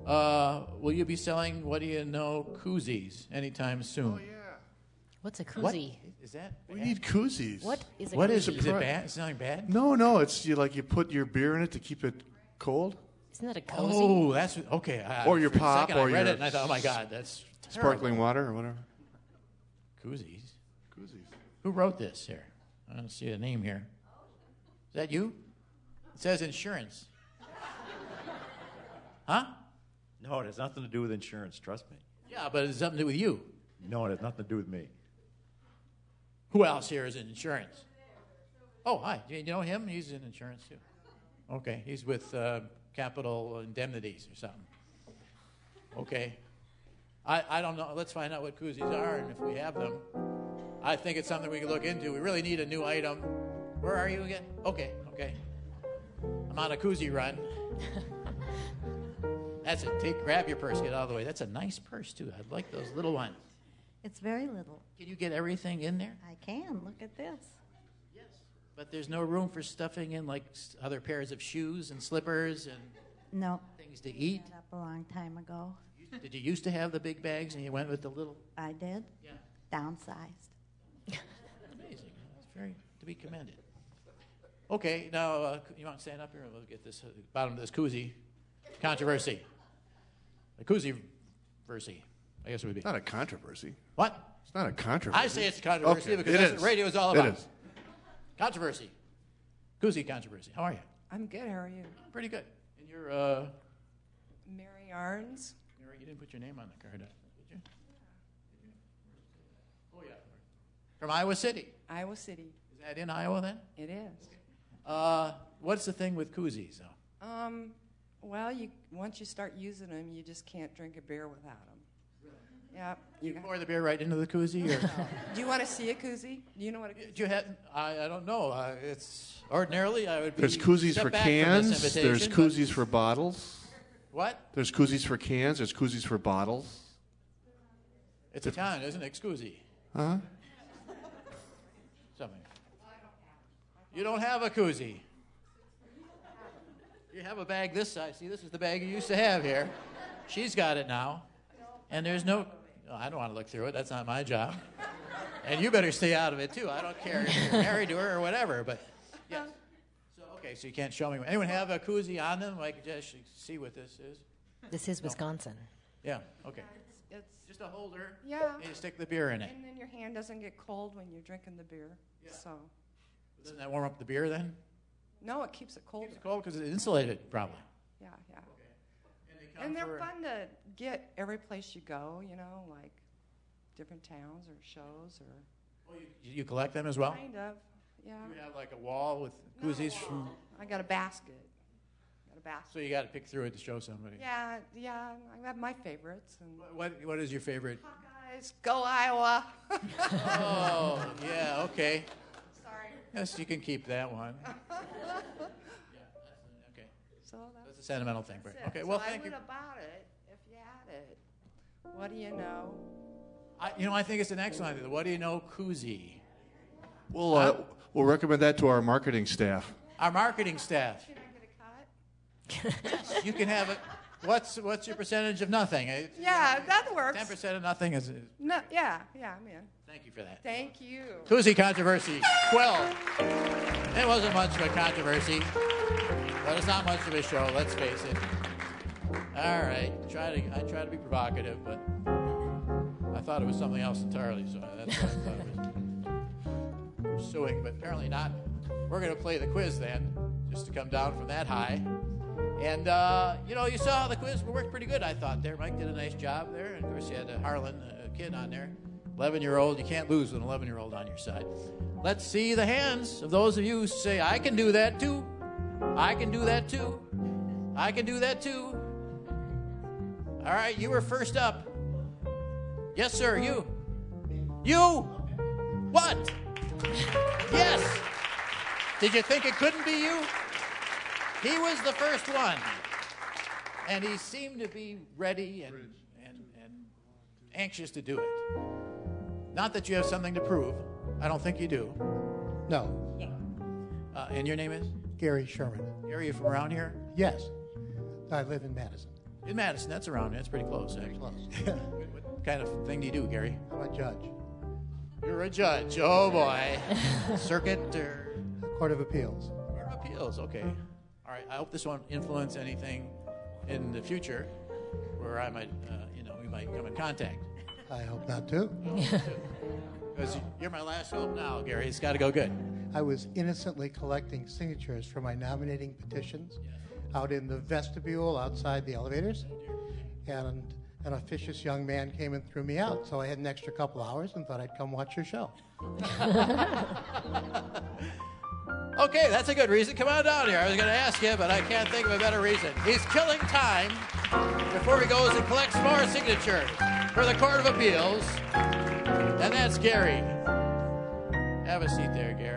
Will you be selling What Do You Know koozies anytime soon? Oh, yeah. What's a koozie? What? Is that We need koozies. What is a What koozie? is it bad? Is something bad? No. It's you put your beer in it to keep it cold. Isn't that a cozy? Oh, that's okay. Or your for a pop, second, or I read your it and I thought, oh my God, that's sparkling terrible. water or whatever. Koozies. Who wrote this here? I don't see a name here. Is that you? It says insurance. Huh? No, it has nothing to do with insurance, trust me. Yeah, but it has something to do with you. No, it has nothing to do with me. Who else here is in insurance? Oh, hi. Do you know him? He's in insurance, too. Okay, he's with Capital Indemnities or something. Okay. I don't know. Let's find out what koozies are and if we have them. I think it's something we can look into. We really need a new item. Where are you again? Okay. I'm on a koozie run. That's it. Grab your purse. Get out of the way. That's a nice purse, too. I'd like those little ones. It's very little. Can you get everything in there? I can. Look at this. Yes. But there's no room for stuffing in like other pairs of shoes and slippers and No. things to eat? Set up a long time ago. Did you used to have the big bags and you went with the little? I did. Yeah. Downsized. Amazing. That's very to be commended. Okay, now you want to stand up here and we'll get this bottom of this koozie controversy. A koozie-versy, I guess it would be. Not a controversy. What? It's not a controversy. I say it's a controversy Okay, because it that's is. what radio is all about. It is. Controversy. Koozie controversy. How are you? I'm good. How are you? Pretty good. And you're, Mary Arns. Mary, you didn't put your name on the card, did you? Oh, yeah. From Iowa City. Iowa City. Is that in Iowa then? It is. What's the thing with koozies, though? Well, once you start using them, you just can't drink a beer without them. Really? Yeah. You pour the beer right into the koozie? Or? Do you want to see a koozie? Do you know what a koozie is? I don't know. It's ordinarily I would be. There's koozies for cans. There's koozies for bottles. What? There's koozies for cans. There's koozies for bottles. It's Italian, isn't it? Koozie. Huh? Something. You don't have a koozie. You have a bag this size. See, this is the bag you used to have here. She's got it now. And there's no... Oh, I don't want to look through it. That's not my job. And you better stay out of it, too. I don't care if you're married to her or whatever, but... Yes. So, okay, so you can't show me. Anyone have a koozie on them? I could just see what this is. This is Wisconsin. Yeah, okay. It's just a holder. Yeah. And you stick the beer in it. And then your hand doesn't get cold when you're drinking the beer. Yeah. So. Doesn't that warm up the beer then? No, it keeps it cold. It's cold because it's insulated, probably. Yeah. Okay. And they're fun to get every place you go, like different towns or shows or. Well, you collect them as well? Kind of, yeah. You have like a wall with koozies from. I got a basket. So you got to pick through it to show somebody. Yeah. I have my favorites. And what is your favorite? Hawkeyes, go Iowa. Oh, yeah, okay. Sorry. Yes, you can keep that one. Okay. So that's a sentimental thing. Okay, so well, thank you. I would have bought it if you had it. What do you know? I think it's an excellent idea. What do you know, koozie? We'll recommend that to our marketing staff. Our marketing staff. Can I get a cut? Yes, you can have it. What's your percentage of nothing? Yeah, that works. 10% of nothing is. No, yeah, I'm in. Thank you for that. Thank you. Koozie controversy 12. It wasn't much of a controversy, but it's not much of a show. Let's face it. All right, I try to be provocative, but I thought it was something else entirely. So that's what I thought it was pursuing, but apparently not. We're going to play the quiz then, just to come down from that high. And, you saw the quiz worked pretty good, I thought there. Mike did a nice job there. And, of course, you had Harlan, a kid on there. 11-year-old. You can't lose with an 11-year-old on your side. Let's see the hands of those of you who say, I can do that, too. I can do that, too. I can do that, too. All right, you were first up. Yes, sir, you. You. What? Yes. Did you think it couldn't be you? He was the first one. And he seemed to be ready and anxious to do it. Not that you have something to prove. I don't think you do. No. And your name is? Gary Sherman. Gary, you from around here? Yes. I live in Madison. In Madison, that's around. That's pretty close, actually. What kind of thing do you do, Gary? I'm a judge. You're a judge. Oh, boy. Circuit or? Court of Appeals. Court of Appeals, okay. All right, I hope this won't influence anything in the future where I might, we might come in contact. I hope not, too. Because you're my last hope now, Gary. It's got to go good. I was innocently collecting signatures for my nominating petitions out in the vestibule outside the elevators. And an officious young man came and threw me out. So I had an extra couple hours and thought I'd come watch your show. Okay, that's a good reason. Come on down here. I was going to ask you, but I can't think of a better reason. He's killing time before he goes and collects more signatures for the Court of Appeals. And that's Gary. Have a seat there, Gary.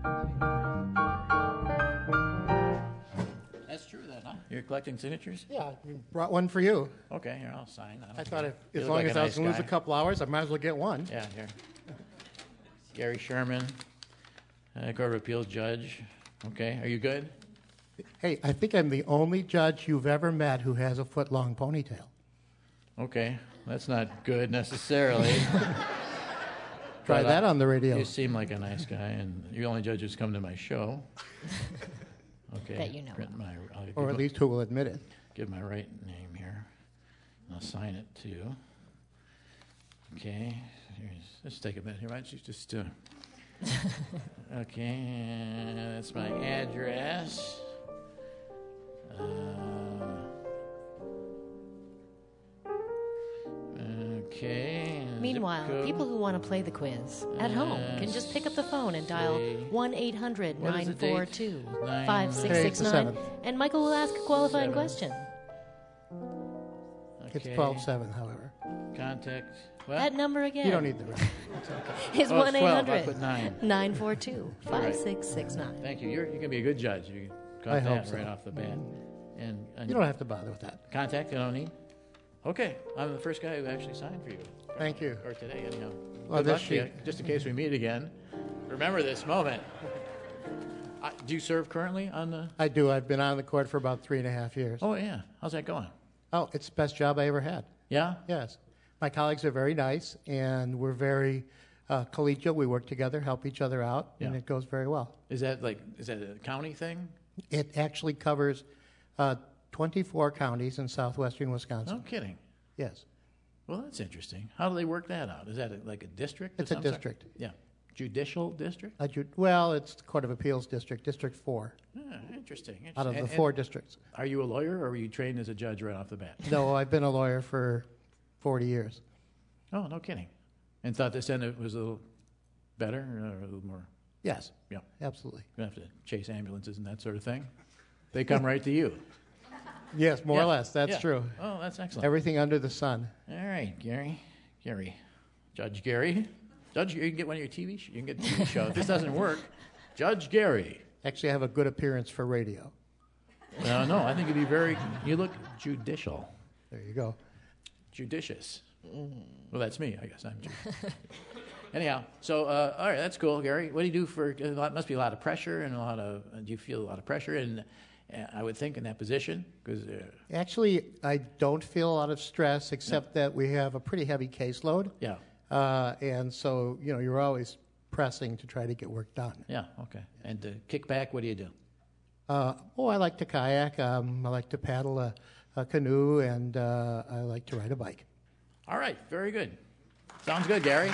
That's true then, huh? You're collecting signatures? Yeah, I brought one for you. Okay, here, I'll sign. I thought as long as I was going to lose a couple hours, I might as well get one. Yeah, here. Gary Sherman, Court of Appeals judge. Okay, are you good? Hey, I think I'm the only judge you've ever met who has a foot-long ponytail. Okay, that's not good necessarily. Try that on the radio. You seem like a nice guy, and you're the only judge who's come to my show. Okay. That you know. Or at least who will admit it. Give my right name here. I'll sign it too. Okay. Let's take a minute here. Why don't you just... Okay, that's my address. Okay. Meanwhile, people who want to play the quiz at home can just pick up the phone and dial 1-800-942-5669, and Michael will ask a qualifying question. It's 12-7, however. Contact. What? That number again. You don't need the rest. It's 1-800-942-5669. Thank you. You can be a good judge. You got that right off the bat. And you don't have to bother with that. Contact you don't need? Okay. I'm the first guy who actually signed for you. Thank you. Or today, anyhow. Well, Good luck to you, just in case we meet again. Remember this moment. Do you serve currently on the... I do. I've been on the court for about 3.5 years. Oh, yeah. How's that going? Oh, it's the best job I ever had. Yeah? Yes. My colleagues are very nice, and we're very collegial. We work together, help each other out, and it goes very well. Is that a county thing? It actually covers 24 counties in southwestern Wisconsin. No kidding. Yes. Well, that's interesting. How do they work that out? Is that like a district? It's a district. Yeah. Judicial district? Well, it's the Court of Appeals District, District 4. Interesting. Out of the 4 districts. Are you a lawyer, or were you trained as a judge right off the bat? No, I've been a lawyer for 40 years. Oh, no kidding. And thought this end was a little better, or a little more? Yes. Yeah. Absolutely. You don't have to chase ambulances and that sort of thing? They come right to you. Yes, more or less. That's true. Oh, that's excellent. Everything under the sun. All right, Gary. Judge Gary. Judge, you can get one of your TV shows. You can get a TV show. If this doesn't work, Judge Gary. Actually, I have a good appearance for radio. No, I think you look judicial. There you go. Judicious. Well, that's me, I guess. I'm Anyhow, so, all right, that's cool, Gary. What do you do must be a lot of pressure and do you feel a lot of pressure I would think in that position? Actually, I don't feel a lot of stress except that we have a pretty heavy caseload. Yeah. And so, you're always pressing to try to get work done. Yeah, okay. And to kick back, what do you do? I like to kayak. I like to paddle a canoe, and I like to ride a bike. All right, very good. Sounds good, Gary.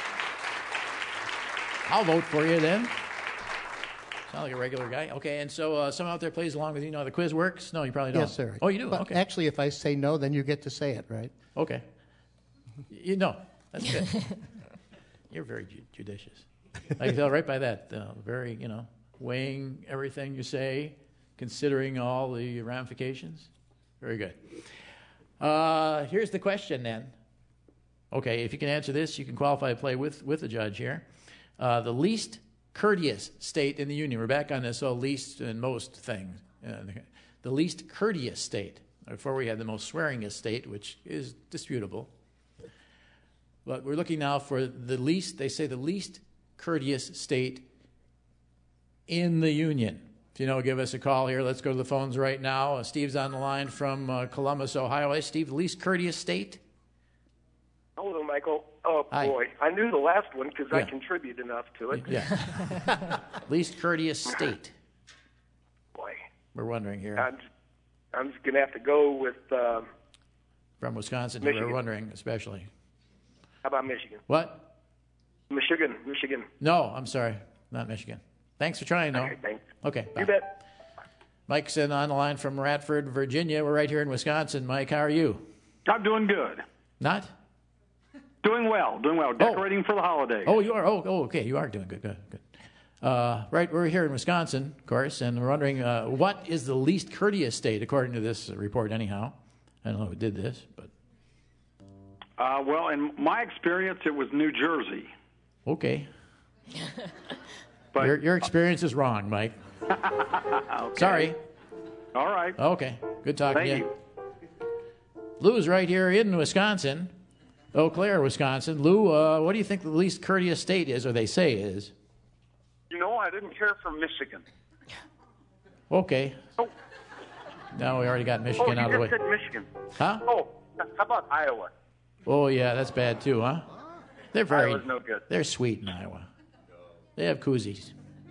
I'll vote for you then. Sound like a regular guy. Okay, and so someone out there plays along with you. You know how the quiz works? No, you probably don't. Yes, sir. Oh, you do? But okay. Actually, if I say no, then you get to say it, right? Okay. No, that's good. You're very judicious. I can tell right by that. Very, weighing everything you say, considering all the ramifications. Very good. Here's the question then. Okay, if you can answer this, you can qualify to play with the judge here. The least courteous state in the Union. We're back on this least and most thing. The least courteous state. Before we had the most swearingest state, which is disputable. But we're looking now for the least, they say the least courteous state in the Union. If you know, give us a call here. Let's go to the phones right now. Steve's on the line from Columbus, Ohio. Hey, Steve, the least courteous state? Hello, Michael. Oh, Hi. boy. I knew the last one because I contribute enough to it. Yeah. Least courteous state. Boy. We're wondering here. I'm just going to have to go with... From Wisconsin, Michigan. we're wondering especially. How about Michigan? What? Michigan. No, I'm sorry. Not Michigan. Thanks for trying, though. Okay, thanks. Okay, bye. You bet. Mike's on the line from Radford, Virginia. We're right here in Wisconsin. Mike, how are you? I'm doing good. Not? Doing well. Decorating for the holidays. Oh, you are? Oh, okay. You are doing good. Right, we're here in Wisconsin, of course, and we're wondering what is the least courteous state, according to this report, anyhow. I don't know who did this, but... Well, in my experience, it was New Jersey. Okay. But your experience is wrong, Mike. Okay. Sorry. All right. Okay. Good talking to Thank you. Lou's right here in Wisconsin, Eau Claire, Wisconsin. Lou, what do you think the least courteous state is, or they say is? You know, I didn't hear from Michigan. Okay. Oh. Now we already got Michigan out of the way. You just said Michigan. Huh? Oh, how about Iowa? Oh, yeah, that's bad too, huh? They're very... Iowa's no good. They're sweet in Iowa. They have koozies.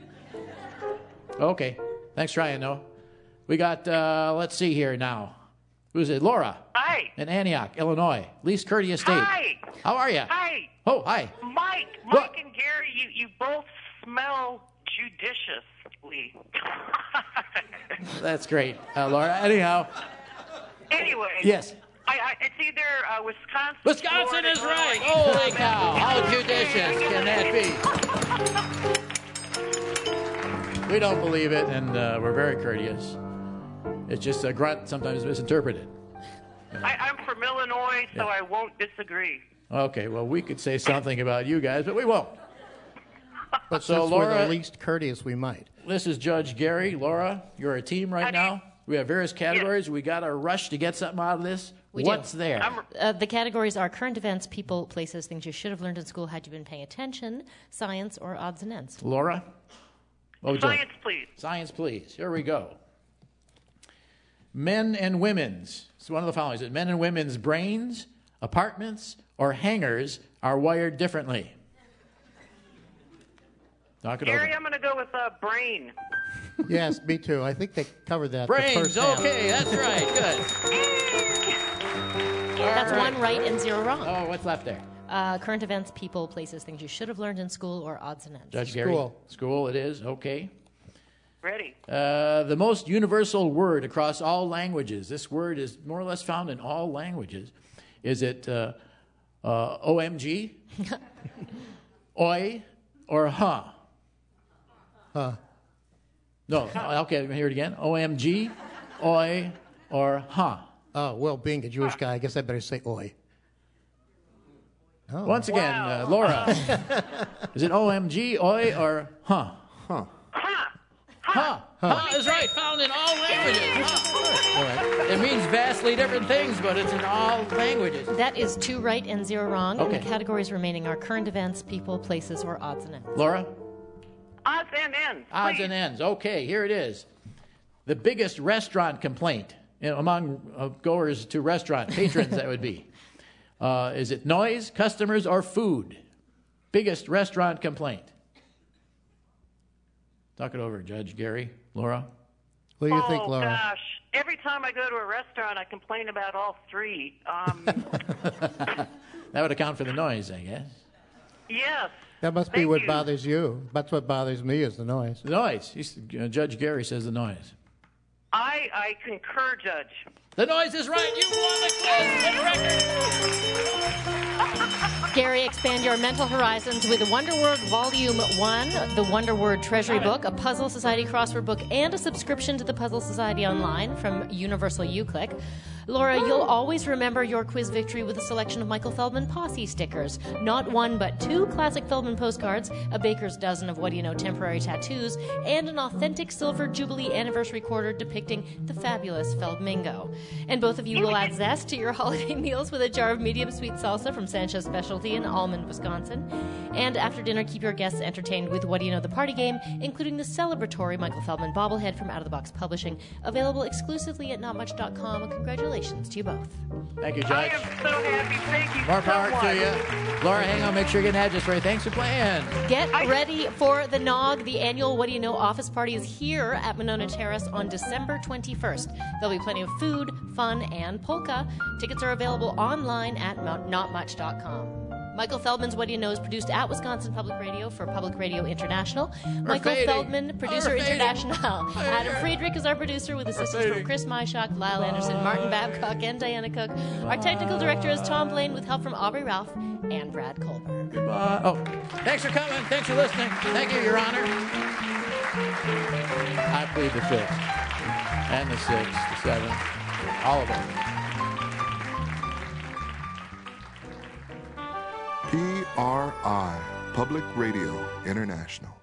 Okay. Thanks for trying, though. We got, let's see here now. Who's it? Laura. Hi. In Antioch, Illinois. Least courteous state. Hi. How are you? Hi. Oh, hi. Mike and Gary, you both smell judiciously. That's great, Laura. Anyhow. Anyway. Yes. It's either Wisconsin. Wisconsin Florida, is right. Illinois. Holy cow. How judicious can that be? We don't believe it, and we're very courteous. It's just a grunt sometimes misinterpreted. I'm from Illinois, so I won't disagree. Okay, well, we could say something about you guys, but we won't. But So, since Laura, we're the least courteous, we might. This is Judge Gary. Laura, you're a team right now. We have various categories. We got to rush to get something out of this. What's there? The categories are current events, people, places, things you should have learned in school had you been paying attention, science, or odds and ends. Laura? Science, please. Science, please. Here we go. Men and women's. It's one of the following. Is it men and women's brains, apartments, or hangars are wired differently? Talk it Gary, over. I'm going to go with brain. Yes, me too. I think they covered that. Brains, the first half. okay, that's right. Good. That's one right and zero wrong. Oh, what's left there? Current events, people, places, things you should have learned in school, or odds and ends. Judge Gary? School it is, okay. Ready. The most universal word across all languages. This word is more or less found in all languages. Is it OMG, oi, or huh? Huh. No, okay, let me hear it again. OMG, oi, or huh? Oh, well, being a Jewish guy, I guess I better say oi. Oh. Once again, Laura, is it OMG, oi, or huh? Huh. Huh. Huh is right, found in all languages. Huh. It means vastly different things, but it's in all languages. That is 2 right and 0 wrong. Okay. And the categories remaining are current events, people, places, or odds and ends. Laura? Odds and ends. Odds and ends. Okay, here it is. The biggest restaurant complaint among goers to restaurant patrons, that would be. Is it noise, customers, or food? Biggest restaurant complaint. Talk it over, Judge Gary. Laura? What do you think, Laura? Oh, gosh. Every time I go to a restaurant, I complain about all 3. That would account for the noise, I guess. Yes. That must be what bothers you. That's what bothers me is the noise. The noise. Judge Gary says the noise. I concur, Judge. The noise is right. You won the quiz for the record. Gary, expand your mental horizons with Wonder Word Volume 1, the Wonder Word Treasury Book, a Puzzle Society crossword book, and a subscription to the Puzzle Society online from Universal UClick. Laura, you'll always remember your quiz victory with a selection of Michael Feldman Posse stickers. Not one, but 2 classic Feldman postcards, a baker's dozen of What Do You Know temporary tattoos, and an authentic Silver Jubilee anniversary quarter depicting the fabulous Feldmingo. And both of you will add zest to your holiday meals with a jar of medium sweet salsa from Sanchez Specialty in Almond, Wisconsin. And after dinner, keep your guests entertained with What Do You Know, the party game, including the celebratory Michael Feldman bobblehead from Out of the Box Publishing, available exclusively at notmuch.com. And congratulations to you both. Thank you, Judge. I am so happy. Thank you More so power much. to you. Laura, hang on. Make sure you get an address ready. Thanks for playing. Get ready for the Nog. The annual What Do You Know office party is here at Monona Terrace on December 21st. There'll be plenty of food, fun, and polka. Tickets are available online at notmuch.com. Michael Feldman's What Do You Know is produced at Wisconsin Public Radio for Public Radio International. Michael Feldman, producer international. Adam Friedrich is our producer with assistance from Chris Myshock, Lyle Anderson, Martin Babcock, and Diana Cook. Our technical director is Tom Blaine with help from Aubrey Ralph and Brad Colbert. Goodbye. Oh, thanks for coming. Thanks for listening. Thank you, Your Honor. I plead the 5th and the 6th, the 7th, all of them. PRI, Public Radio International.